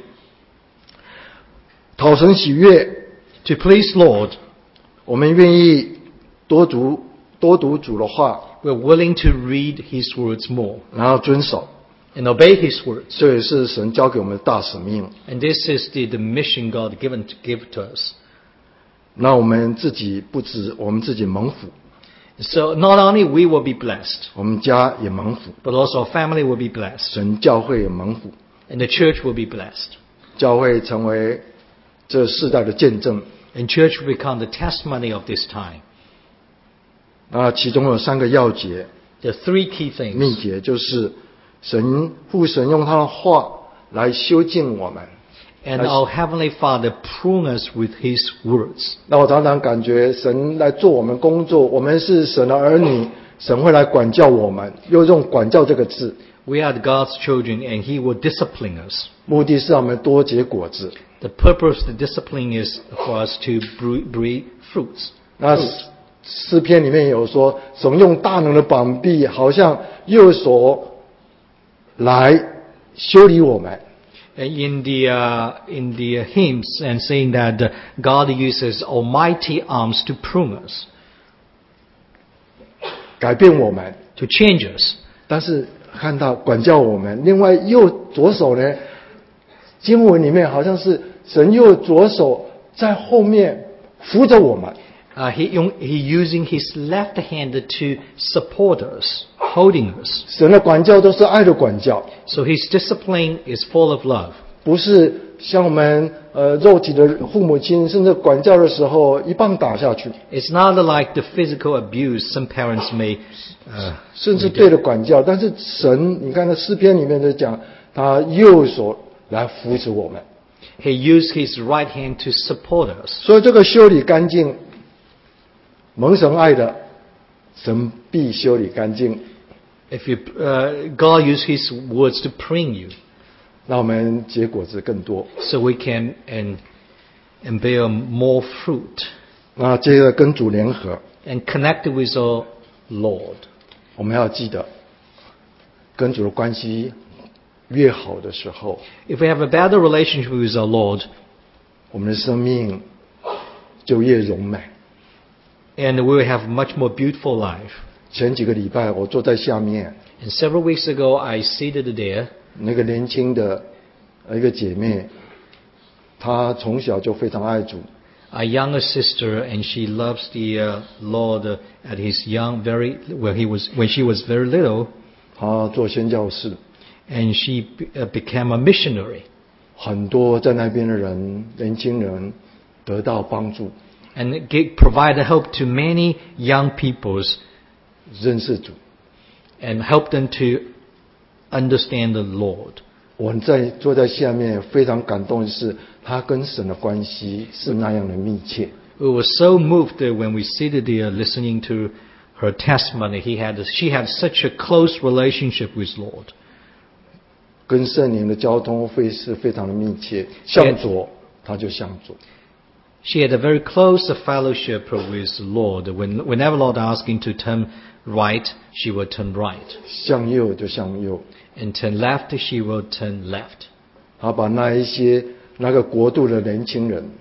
[SPEAKER 1] 讨神喜悦，
[SPEAKER 2] to please Lord,
[SPEAKER 1] 我们愿意多读多读主的话，
[SPEAKER 2] we're willing to read His words more
[SPEAKER 1] 然后遵守，
[SPEAKER 2] and obey His words.
[SPEAKER 1] 这也是神交给我们的大使命。
[SPEAKER 2] And this is the, the mission God given to give to us.
[SPEAKER 1] 那我们自己不止我们自己蒙福，
[SPEAKER 2] So not only we will be blessed,
[SPEAKER 1] 我们家也蒙福，
[SPEAKER 2] but also our family will be blessed,
[SPEAKER 1] 神教会也蒙福，
[SPEAKER 2] and the church will be blessed.
[SPEAKER 1] 教会成为这世代的见证。
[SPEAKER 2] And church will become the testimony of this time.
[SPEAKER 1] 那其中有三个要诀
[SPEAKER 2] There are three key
[SPEAKER 1] 秘
[SPEAKER 2] things.
[SPEAKER 1] 诀，就是神父神用他的话来修建我们。
[SPEAKER 2] And our Heavenly Father prune us with His words.
[SPEAKER 1] 那我常常感觉神来做我们工作，我们是神的儿女，神会来管教我们，又用管教这个字，
[SPEAKER 2] We are God's children and He will discipline us.
[SPEAKER 1] 目的是让我们多结果子。
[SPEAKER 2] The purpose of the discipline is for us to bre- breed fruits.
[SPEAKER 1] 那诗篇里面有说，神用大能的膀臂，好像右手来修理我们。
[SPEAKER 2] In the uh, in the hymns and saying that uh, God uses almighty arms to prune us,
[SPEAKER 1] 改变我们，
[SPEAKER 2] to change us.
[SPEAKER 1] 但是看到管教我们。另外右左手呢，经文里面好像是神右左手在后面扶着我们。
[SPEAKER 2] Uh, he he using His left hand to support us, holding us.
[SPEAKER 1] 神的管教都是爱的管教，
[SPEAKER 2] So His discipline is full of love.
[SPEAKER 1] 不是像我们呃肉体的父母亲，甚至管教的时候一棒打下去，
[SPEAKER 2] It's not like the physical abuse some parents may. Uh,
[SPEAKER 1] 甚至对的管教。但是神，你看那诗篇里面在讲，他右手来扶持我们，
[SPEAKER 2] he used His right hand to support us.
[SPEAKER 1] 所以这个修理干净，蒙神爱的，神必修理干净。
[SPEAKER 2] If you, uh, God used His words to prune you,
[SPEAKER 1] 让我们结果子更多。
[SPEAKER 2] so we can and and bear more fruit
[SPEAKER 1] 那接着跟主联合，
[SPEAKER 2] and connect with our Lord.
[SPEAKER 1] 我们要记得，跟主的关系越好的时候，
[SPEAKER 2] If we have a better relationship with our Lord,
[SPEAKER 1] 我们的生命就越荣美。
[SPEAKER 2] and we will have much more beautiful life.
[SPEAKER 1] 前几个礼拜我坐在下面，
[SPEAKER 2] And several weeks ago, I seated there.
[SPEAKER 1] 那个年轻的一个姐妹，她从小就非常爱主，
[SPEAKER 2] A younger sister, and she loves the uh, Lord uh, at his young, very when he was when she was very little,
[SPEAKER 1] 她做宣教士，
[SPEAKER 2] and she be- uh, became a missionary.
[SPEAKER 1] 很多在那边的人，年轻人得到帮助，
[SPEAKER 2] And give, provided help to many young peoples
[SPEAKER 1] 认识主。
[SPEAKER 2] and help them to understand the Lord.
[SPEAKER 1] 我在坐在下面非常感动的是，她跟神的关系是那样的密切。
[SPEAKER 2] We were so moved uh, when we seated there listening to her testimony. He had, she had such a close relationship with Lord.
[SPEAKER 1] 跟圣灵的交通会是非常的密切，向左他就向左，
[SPEAKER 2] She had a very close fellowship with the Lord. When, whenever Lord asked him to turn right, she would turn right.
[SPEAKER 1] 向右就向右。
[SPEAKER 2] And turn left, she will turn left.
[SPEAKER 1] 他把那一些那个国度的年轻人，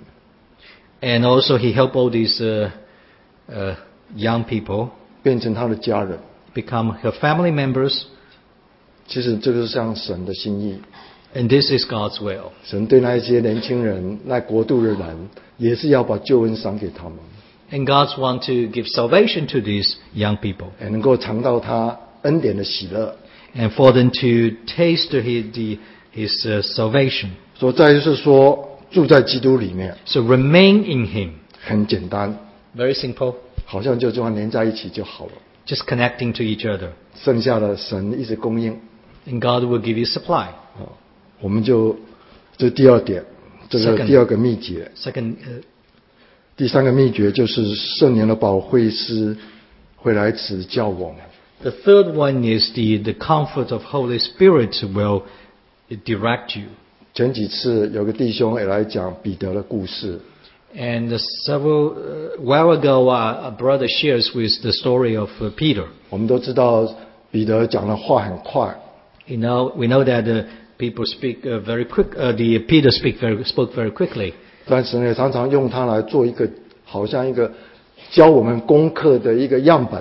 [SPEAKER 2] And also he helped all these uh, uh, young people
[SPEAKER 1] 变成他的家人。
[SPEAKER 2] become her family members.
[SPEAKER 1] 其实这个是像神的心意，
[SPEAKER 2] And this is God's will.
[SPEAKER 1] 神对那一些年轻人、那国度的人，也是要把救恩赏给他们，
[SPEAKER 2] And God's want to give salvation to these young people.
[SPEAKER 1] 也能够尝到他恩典的喜乐。
[SPEAKER 2] And for them to taste his, the, his uh, salvation.
[SPEAKER 1] 所以再就是说，住在基督里面
[SPEAKER 2] So remain in him.
[SPEAKER 1] 很简单，
[SPEAKER 2] Very simple.
[SPEAKER 1] 好像就这样连在一起就好了。
[SPEAKER 2] Just connecting to each other.
[SPEAKER 1] 剩下的神一直供应。
[SPEAKER 2] And God will give you supply.
[SPEAKER 1] 啊，我们就这第二点，这个
[SPEAKER 2] Second.
[SPEAKER 1] 第二个秘诀。
[SPEAKER 2] Second, uh,
[SPEAKER 1] 第三个秘诀就是圣灵的保惠师会来指教我们。
[SPEAKER 2] the third one is the, the comfort of Holy Spirit will direct you.
[SPEAKER 1] 前几次有个弟兄也来讲彼得的故事，
[SPEAKER 2] And uh, several, uh, while ago, uh, a brother shares with the story of uh, Peter.
[SPEAKER 1] 我们都知道彼得讲的话很快，
[SPEAKER 2] You know, we know that uh, people speak uh, very quick. Uh, the Peter speak very spoke very quickly.
[SPEAKER 1] 但神也常常用它来做一个，好像一个教我们功课的一个样本。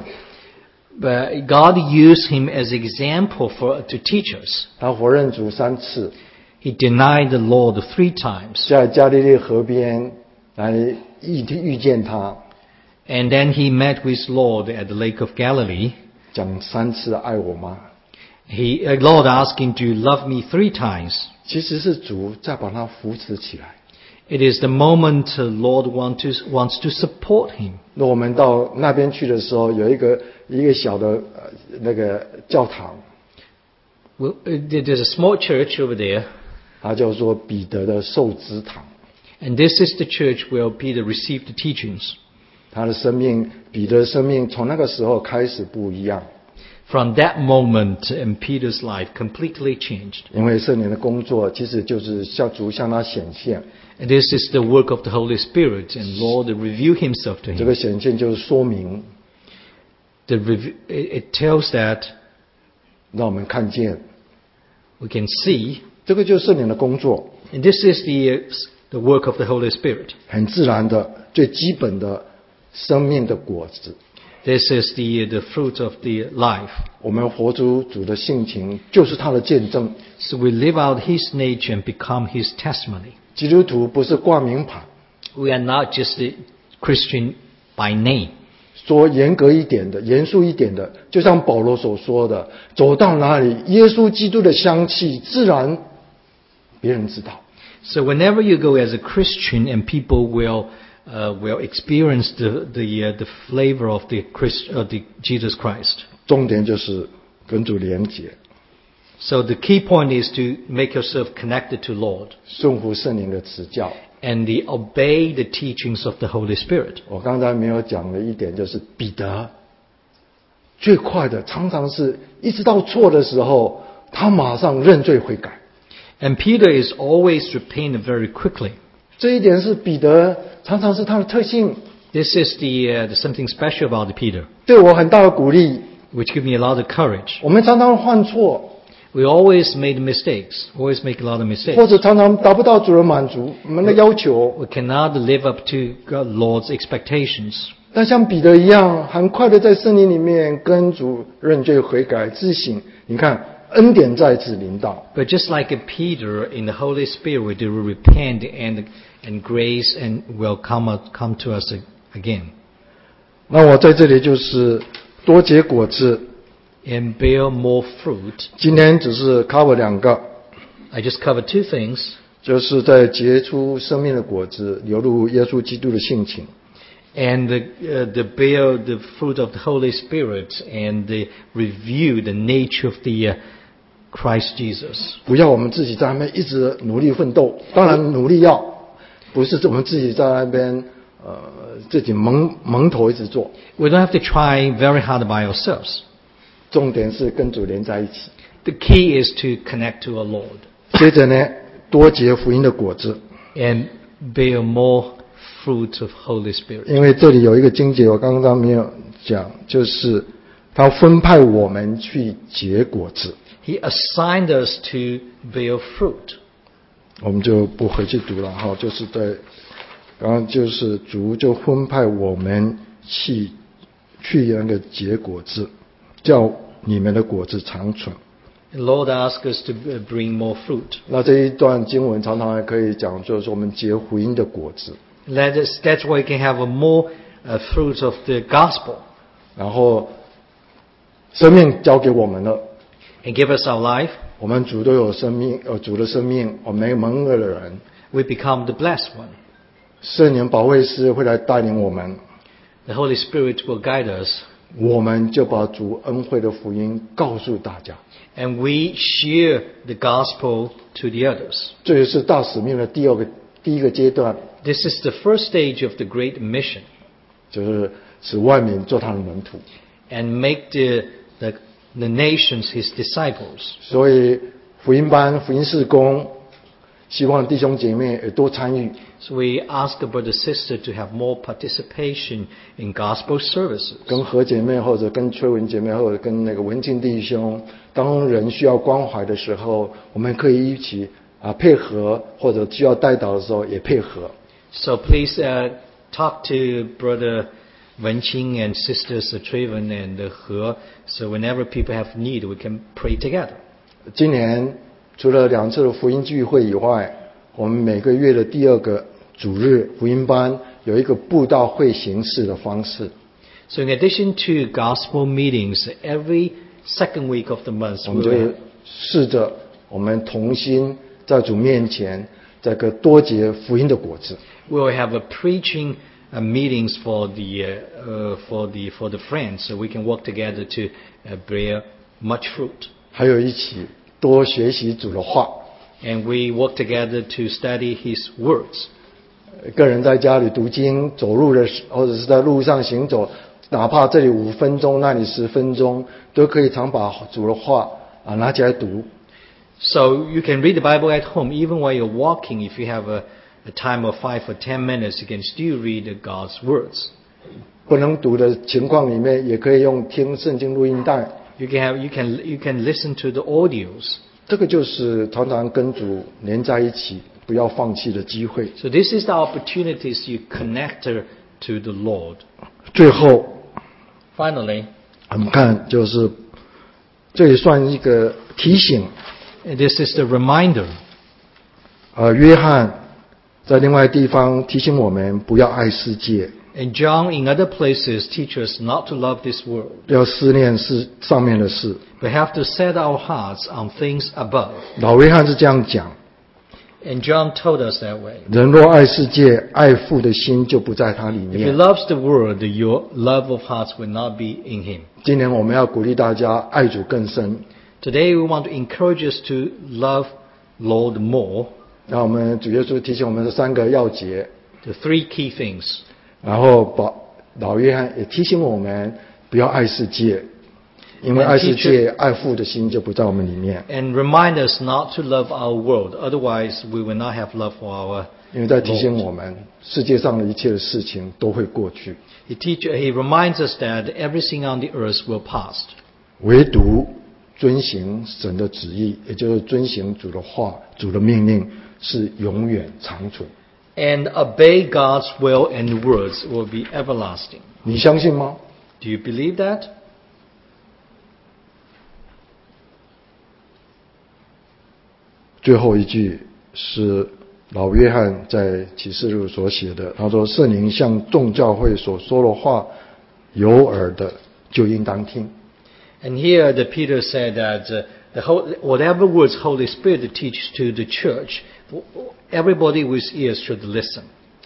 [SPEAKER 2] But God used him as example for to teach us.
[SPEAKER 1] 他否认主三次，
[SPEAKER 2] He denied the Lord three times,
[SPEAKER 1] 在加利利河边来遇遇见他，
[SPEAKER 2] and then he met with Lord at the Lake of Galilee.
[SPEAKER 1] 讲三次爱我吗？
[SPEAKER 2] He, uh, Lord asked him, "Do you love me three times?"
[SPEAKER 1] 其实是主在把他扶持起来。
[SPEAKER 2] It is the moment the Lord want to, wants to support him.
[SPEAKER 1] 那我们到那边去的时候，有一个一个小的呃那个教堂，
[SPEAKER 2] Well, uh, there's a small church over there,
[SPEAKER 1] 它叫做彼得的受资堂。
[SPEAKER 2] and this is the church where Peter received the teachings.
[SPEAKER 1] 他的生命，彼得的生命从那个时候开始不一样，
[SPEAKER 2] From that moment, in Peter's life completely changed.
[SPEAKER 1] 因为圣灵的工作其实就是向主向他显现。
[SPEAKER 2] And this is the work of the Holy Spirit, and Lord revealed himself to
[SPEAKER 1] 这个
[SPEAKER 2] him.
[SPEAKER 1] 显现就是说明，
[SPEAKER 2] The rev- it it tells that
[SPEAKER 1] 让我们看见，
[SPEAKER 2] we can see,
[SPEAKER 1] 这个就是圣灵的工作，
[SPEAKER 2] and this is the, uh, the work of the Holy Spirit.
[SPEAKER 1] 很自然的、最基本的生命的果子。
[SPEAKER 2] This is the, the fruit of the life.
[SPEAKER 1] 我们活出主的性情，就是他的见证。
[SPEAKER 2] So we live out his nature and become his testimony.
[SPEAKER 1] 基督徒不是挂名牌，
[SPEAKER 2] We are not just a Christian by name.
[SPEAKER 1] 说严格一点的、严肃一点的，就像保罗所说的，走到哪里，耶稣基督的香气自然别人知道。
[SPEAKER 2] So whenever you go as a Christian, and people will uh, will experience the the uh, the flavor of the Christ, uh, the Jesus Christ.
[SPEAKER 1] 重点就是跟主连结，
[SPEAKER 2] So the key point is to make yourself connected to Lord
[SPEAKER 1] 顺服圣灵的指教。
[SPEAKER 2] and the, obey the teachings of the Holy Spirit.
[SPEAKER 1] 我刚才没有讲的一点就是彼得最快的，常常是一直到错的时候，他马上认罪悔改。
[SPEAKER 2] And Peter is always repentant very quickly.
[SPEAKER 1] 这一点是彼得常常是他的特性，
[SPEAKER 2] This is the, uh, the something special about Peter,
[SPEAKER 1] 对我很大的鼓励。
[SPEAKER 2] which gives me a lot of courage.
[SPEAKER 1] 我们常常犯错，
[SPEAKER 2] We always made mistakes, always make a lot of mistakes.
[SPEAKER 1] 或者常常达不到主人满足我们的要求，
[SPEAKER 2] We cannot live up to God, Lord's expectations.
[SPEAKER 1] 但像彼得一样，很快的在圣灵里面跟主认罪悔改自省。你看，恩典再次临到。
[SPEAKER 2] But just like a Peter, in the Holy Spirit, they will repent and, and grace and will come, out, come to us again.
[SPEAKER 1] 那我在这里就是多结果子，
[SPEAKER 2] And bear more fruit.
[SPEAKER 1] 今天只是 cover 两个，
[SPEAKER 2] I just covered two things.
[SPEAKER 1] 就是在结出生命的果子，流入耶稣基督的性情。
[SPEAKER 2] And the, uh, the bear the fruit of the Holy Spirit and the review the nature of the uh, Christ Jesus.
[SPEAKER 1] 不要我们自己在那边一直努力奋斗，当然努力要，不是我们自己在那边呃自己蒙蒙头一直做。
[SPEAKER 2] We don't have to try very hard by ourselves.
[SPEAKER 1] 重点是跟主连在一起。
[SPEAKER 2] The key is to connect to our Lord
[SPEAKER 1] 接着呢，多结福音的果子，
[SPEAKER 2] and bear more fruit of Holy Spirit.
[SPEAKER 1] 因为这里有一个经节我刚刚没有讲，就是他分派我们去结果子，
[SPEAKER 2] He assigned us to bear fruit.
[SPEAKER 1] 我们就不回去读了哈，就是在刚刚就是主就分派我们去去那个结果子，叫你们的果子长存。
[SPEAKER 2] The Lord asked us to bring more fruit.
[SPEAKER 1] 那这一段经文常常还可以讲，就是说我们结福音的果子，
[SPEAKER 2] Let us, that's why we can have a more uh, fruit of the gospel
[SPEAKER 1] 然后生命交给我们了，
[SPEAKER 2] and give us our life.
[SPEAKER 1] 我们主都有生命，有主的生命，我们蒙恩的人，
[SPEAKER 2] We become the blessed one.
[SPEAKER 1] 圣灵保惠师会来带领我们，
[SPEAKER 2] The Holy Spirit will guide us,
[SPEAKER 1] 我们就把主恩惠的福音告诉大家。
[SPEAKER 2] and we share the gospel to the others.
[SPEAKER 1] 这也是大使命的第二个第一个阶段，
[SPEAKER 2] This is the first stage of the great mission,
[SPEAKER 1] 就是使万民做他的门徒。
[SPEAKER 2] and make the, the, the nations his disciples.
[SPEAKER 1] 所以福音班、福音事工希望弟兄姐妹也多参与。
[SPEAKER 2] So we ask the brother sister to have more participation in gospel services.
[SPEAKER 1] 跟何姐妹或者跟崔文姐妹或者跟那个文静弟兄，当人需要关怀的时候，我们可以一起啊配合，或者需要带导的时候也配合。
[SPEAKER 2] So please uh, talk to brother Wenqing and sisters Treven and He. So whenever people have need, we can pray together.
[SPEAKER 1] 今年除了两次的福音聚会以外，我们每个月的第二个主日福音班有一个布道会形式的方式。
[SPEAKER 2] So in addition to gospel meetings, every second week of the month
[SPEAKER 1] 我
[SPEAKER 2] we
[SPEAKER 1] 们就
[SPEAKER 2] will have,
[SPEAKER 1] 试着我们同心在主面前，这个多结福音的果子。
[SPEAKER 2] we will have a preaching uh, meetings for the uh, uh, for the for the friends, so we can work together to uh, bear much fruit.
[SPEAKER 1] 还有一起多学习主的话。
[SPEAKER 2] And we work together to study His words.
[SPEAKER 1] 个人在家里读经，走路的时或者是在路上行走，哪怕这里五分钟，那里十分钟，都可以常把主的话啊拿起来读。
[SPEAKER 2] So you can read the Bible at home, even while you're walking. If you have a, a time of five or ten minutes, you can still read God's words.
[SPEAKER 1] 不能读的情况里面，也可以用听圣经录音带。
[SPEAKER 2] You can have, you can you can listen to the audios.
[SPEAKER 1] 这个就是常常跟主连在一起，不要放弃的机会。
[SPEAKER 2] So this is the opportunities you connect to the Lord.
[SPEAKER 1] 最后，
[SPEAKER 2] Finally,
[SPEAKER 1] 我们看就是这也算一个提醒。
[SPEAKER 2] this is the reminder.
[SPEAKER 1] 呃，约翰在另外地方提醒我们不要爱世界，
[SPEAKER 2] And John, in other places, teach us not to love this world,
[SPEAKER 1] 要思念是上面的事。
[SPEAKER 2] but have to set our hearts on things above.
[SPEAKER 1] 老约翰是这样讲：
[SPEAKER 2] And John told us that way.
[SPEAKER 1] 人若爱世界，爱父的心就不在他里
[SPEAKER 2] If he
[SPEAKER 1] 面。
[SPEAKER 2] loves the world, your love of hearts will not be in him.
[SPEAKER 1] 今年我们要鼓励大家爱主更深。
[SPEAKER 2] Today we want to encourage us to love Lord more.
[SPEAKER 1] 那我们主耶稣提醒我们的三个要节，
[SPEAKER 2] The three key things.
[SPEAKER 1] 然后把老约翰也提醒我们不要爱世界，因为爱世界、爱父的心就不在我们里面。
[SPEAKER 2] And remind us not to love our world. Otherwise, we will not have love for our
[SPEAKER 1] 因为在提醒我们，世界上的一切的事情都会过去，
[SPEAKER 2] He, teach, he reminds us that everything on the earth will pass.
[SPEAKER 1] 唯独遵行神的旨意，也就是遵行主的话、主的命令，是永远长存。
[SPEAKER 2] And obey God's will and words will be everlasting.
[SPEAKER 1] 你相信吗？
[SPEAKER 2] Do you believe that?
[SPEAKER 1] 最后一句是老约翰在启示录所写的，他说：“圣灵向众教会所说的话，有耳的就应当听。”
[SPEAKER 2] And here the Peter said that uh, the whole, whatever words Holy Spirit teaches to the church, everybody with ears should listen.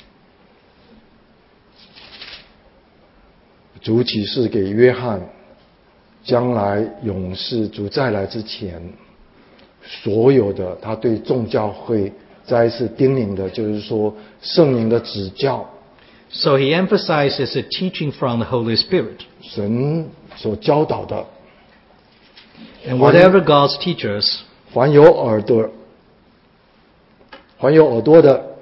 [SPEAKER 1] 主启示给约翰，将来永世主再来之前，所有的他对众教会再一次叮咛的，就是说圣灵的指教，
[SPEAKER 2] So he emphasizes the teaching from the Holy Spirit.
[SPEAKER 1] 神所教导的，
[SPEAKER 2] And whatever God teaches,
[SPEAKER 1] 凡有耳朵，凡有耳朵的，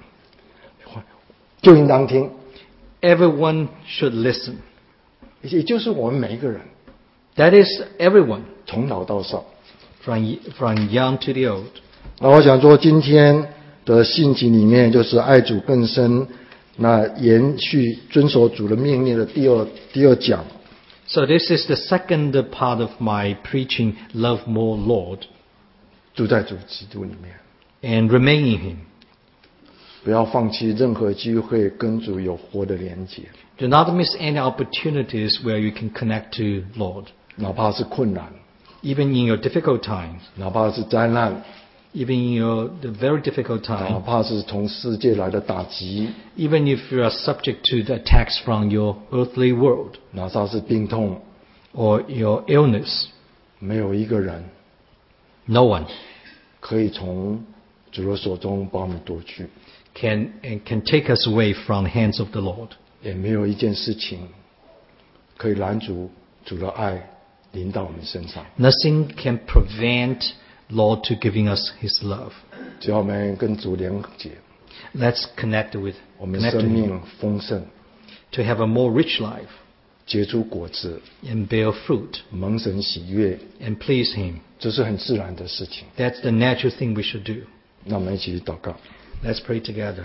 [SPEAKER 1] 就应当听。
[SPEAKER 2] everyone should listen.
[SPEAKER 1] 也就是我们每一个人，
[SPEAKER 2] That is everyone,
[SPEAKER 1] 从老到少。
[SPEAKER 2] from, from young to the old.
[SPEAKER 1] 那我想说，今天的信息里面就是爱主更深，那延续遵守主的命令的第二第二讲。
[SPEAKER 2] So this is the second part of my preaching, love more Lord,
[SPEAKER 1] 住在主基督里面，
[SPEAKER 2] and remain in Him.
[SPEAKER 1] 不要放弃任何机会跟主有活的连结，
[SPEAKER 2] Do not miss any opportunities where you can connect to Lord.
[SPEAKER 1] 哪怕是困难，
[SPEAKER 2] Even in your difficult times,
[SPEAKER 1] 哪怕是灾难，
[SPEAKER 2] even in your the very difficult
[SPEAKER 1] 哪
[SPEAKER 2] time,
[SPEAKER 1] 怕是从世界来的打击，
[SPEAKER 2] even if you are subject to the attacks from your earthly world
[SPEAKER 1] 哪怕是病痛，
[SPEAKER 2] or your illness,
[SPEAKER 1] 没有一个人
[SPEAKER 2] no one
[SPEAKER 1] 可以从主的手中把我们夺去，
[SPEAKER 2] can can take us away from the hands of the Lord.
[SPEAKER 1] 也没有一件事情可以拦阻主的爱临到我们身上。
[SPEAKER 2] Nothing can prevent Lord, to giving us His love.
[SPEAKER 1] 只要我们跟主连结，
[SPEAKER 2] Let's connect with,
[SPEAKER 1] 我们
[SPEAKER 2] connect to
[SPEAKER 1] 生
[SPEAKER 2] Him
[SPEAKER 1] 命丰盛，
[SPEAKER 2] to have a more rich life
[SPEAKER 1] 结出果子，
[SPEAKER 2] and bear fruit
[SPEAKER 1] 蒙神喜悦，
[SPEAKER 2] and please Him.
[SPEAKER 1] 这是很自然的事情。
[SPEAKER 2] That's the natural thing we should do.
[SPEAKER 1] 那我们一起祷告。
[SPEAKER 2] Let's pray together.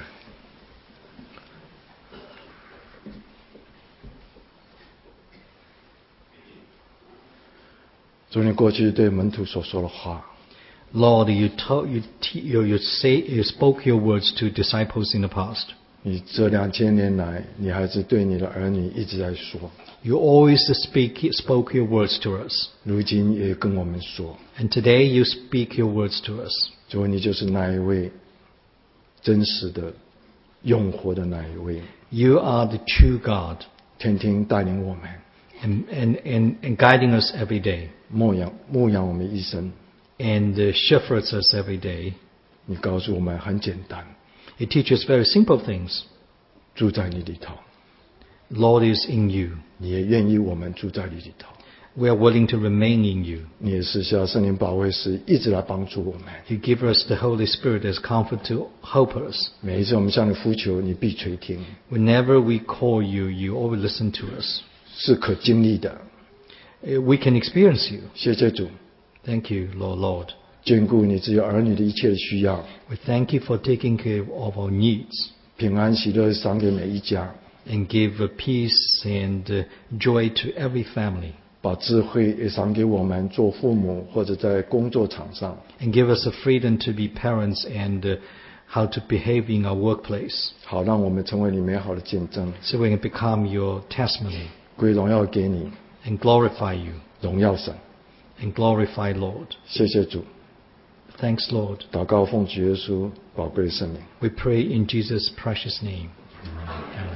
[SPEAKER 1] 主，你过去对门徒所说的话，
[SPEAKER 2] Lord, you, told, you, te- you, you, say, you spoke your words to disciples in the past.
[SPEAKER 1] 你这两千年来，你还是对你的儿女一直在说，
[SPEAKER 2] You always speak, spoke your words to us.
[SPEAKER 1] 如今也跟我们说，
[SPEAKER 2] And today you speak your words to us.
[SPEAKER 1] 主，你就是那一位真实的、永活的那一位，
[SPEAKER 2] You are the true God
[SPEAKER 1] 天天带领我们，
[SPEAKER 2] and, and, and, and guiding us every day
[SPEAKER 1] 牧养牧养我们一生。
[SPEAKER 2] and uh, shepherds us every day.
[SPEAKER 1] 你告诉我们很简单，
[SPEAKER 2] It teaches very simple things.
[SPEAKER 1] 住在你里头，
[SPEAKER 2] Lord is in you.
[SPEAKER 1] 你也愿意我们住在你里头。
[SPEAKER 2] We are willing to remain in you.
[SPEAKER 1] 你也是下圣灵保惠师，一直来帮助我们。
[SPEAKER 2] You give us the Holy Spirit as comfort to help us.
[SPEAKER 1] 每一次我们向你呼求，你必垂听，
[SPEAKER 2] Whenever we call you, you always listen to us.
[SPEAKER 1] 是可经历的。
[SPEAKER 2] Uh, We can experience you.
[SPEAKER 1] 谢谢主，
[SPEAKER 2] Thank you, Lord, Lord.
[SPEAKER 1] 眷顾你只有儿女的一切的需要，
[SPEAKER 2] We thank you for taking care of our needs
[SPEAKER 1] 平安喜乐赏给每一家，
[SPEAKER 2] and give uh, peace and uh, joy to every family
[SPEAKER 1] 把智慧也赏给我们做父母或者在工作场上，
[SPEAKER 2] and give us the freedom to be parents and uh, how to behave in our workplace
[SPEAKER 1] 好让我们成为你美好的见证，
[SPEAKER 2] so we can become your testimony
[SPEAKER 1] 归荣耀给你，
[SPEAKER 2] and glorify you
[SPEAKER 1] 荣耀神。
[SPEAKER 2] and glorify Lord.
[SPEAKER 1] 谢谢主，
[SPEAKER 2] Thanks, Lord.
[SPEAKER 1] 祷告奉主耶稣宝贵的圣名。
[SPEAKER 2] We pray in Jesus' precious name. Amen.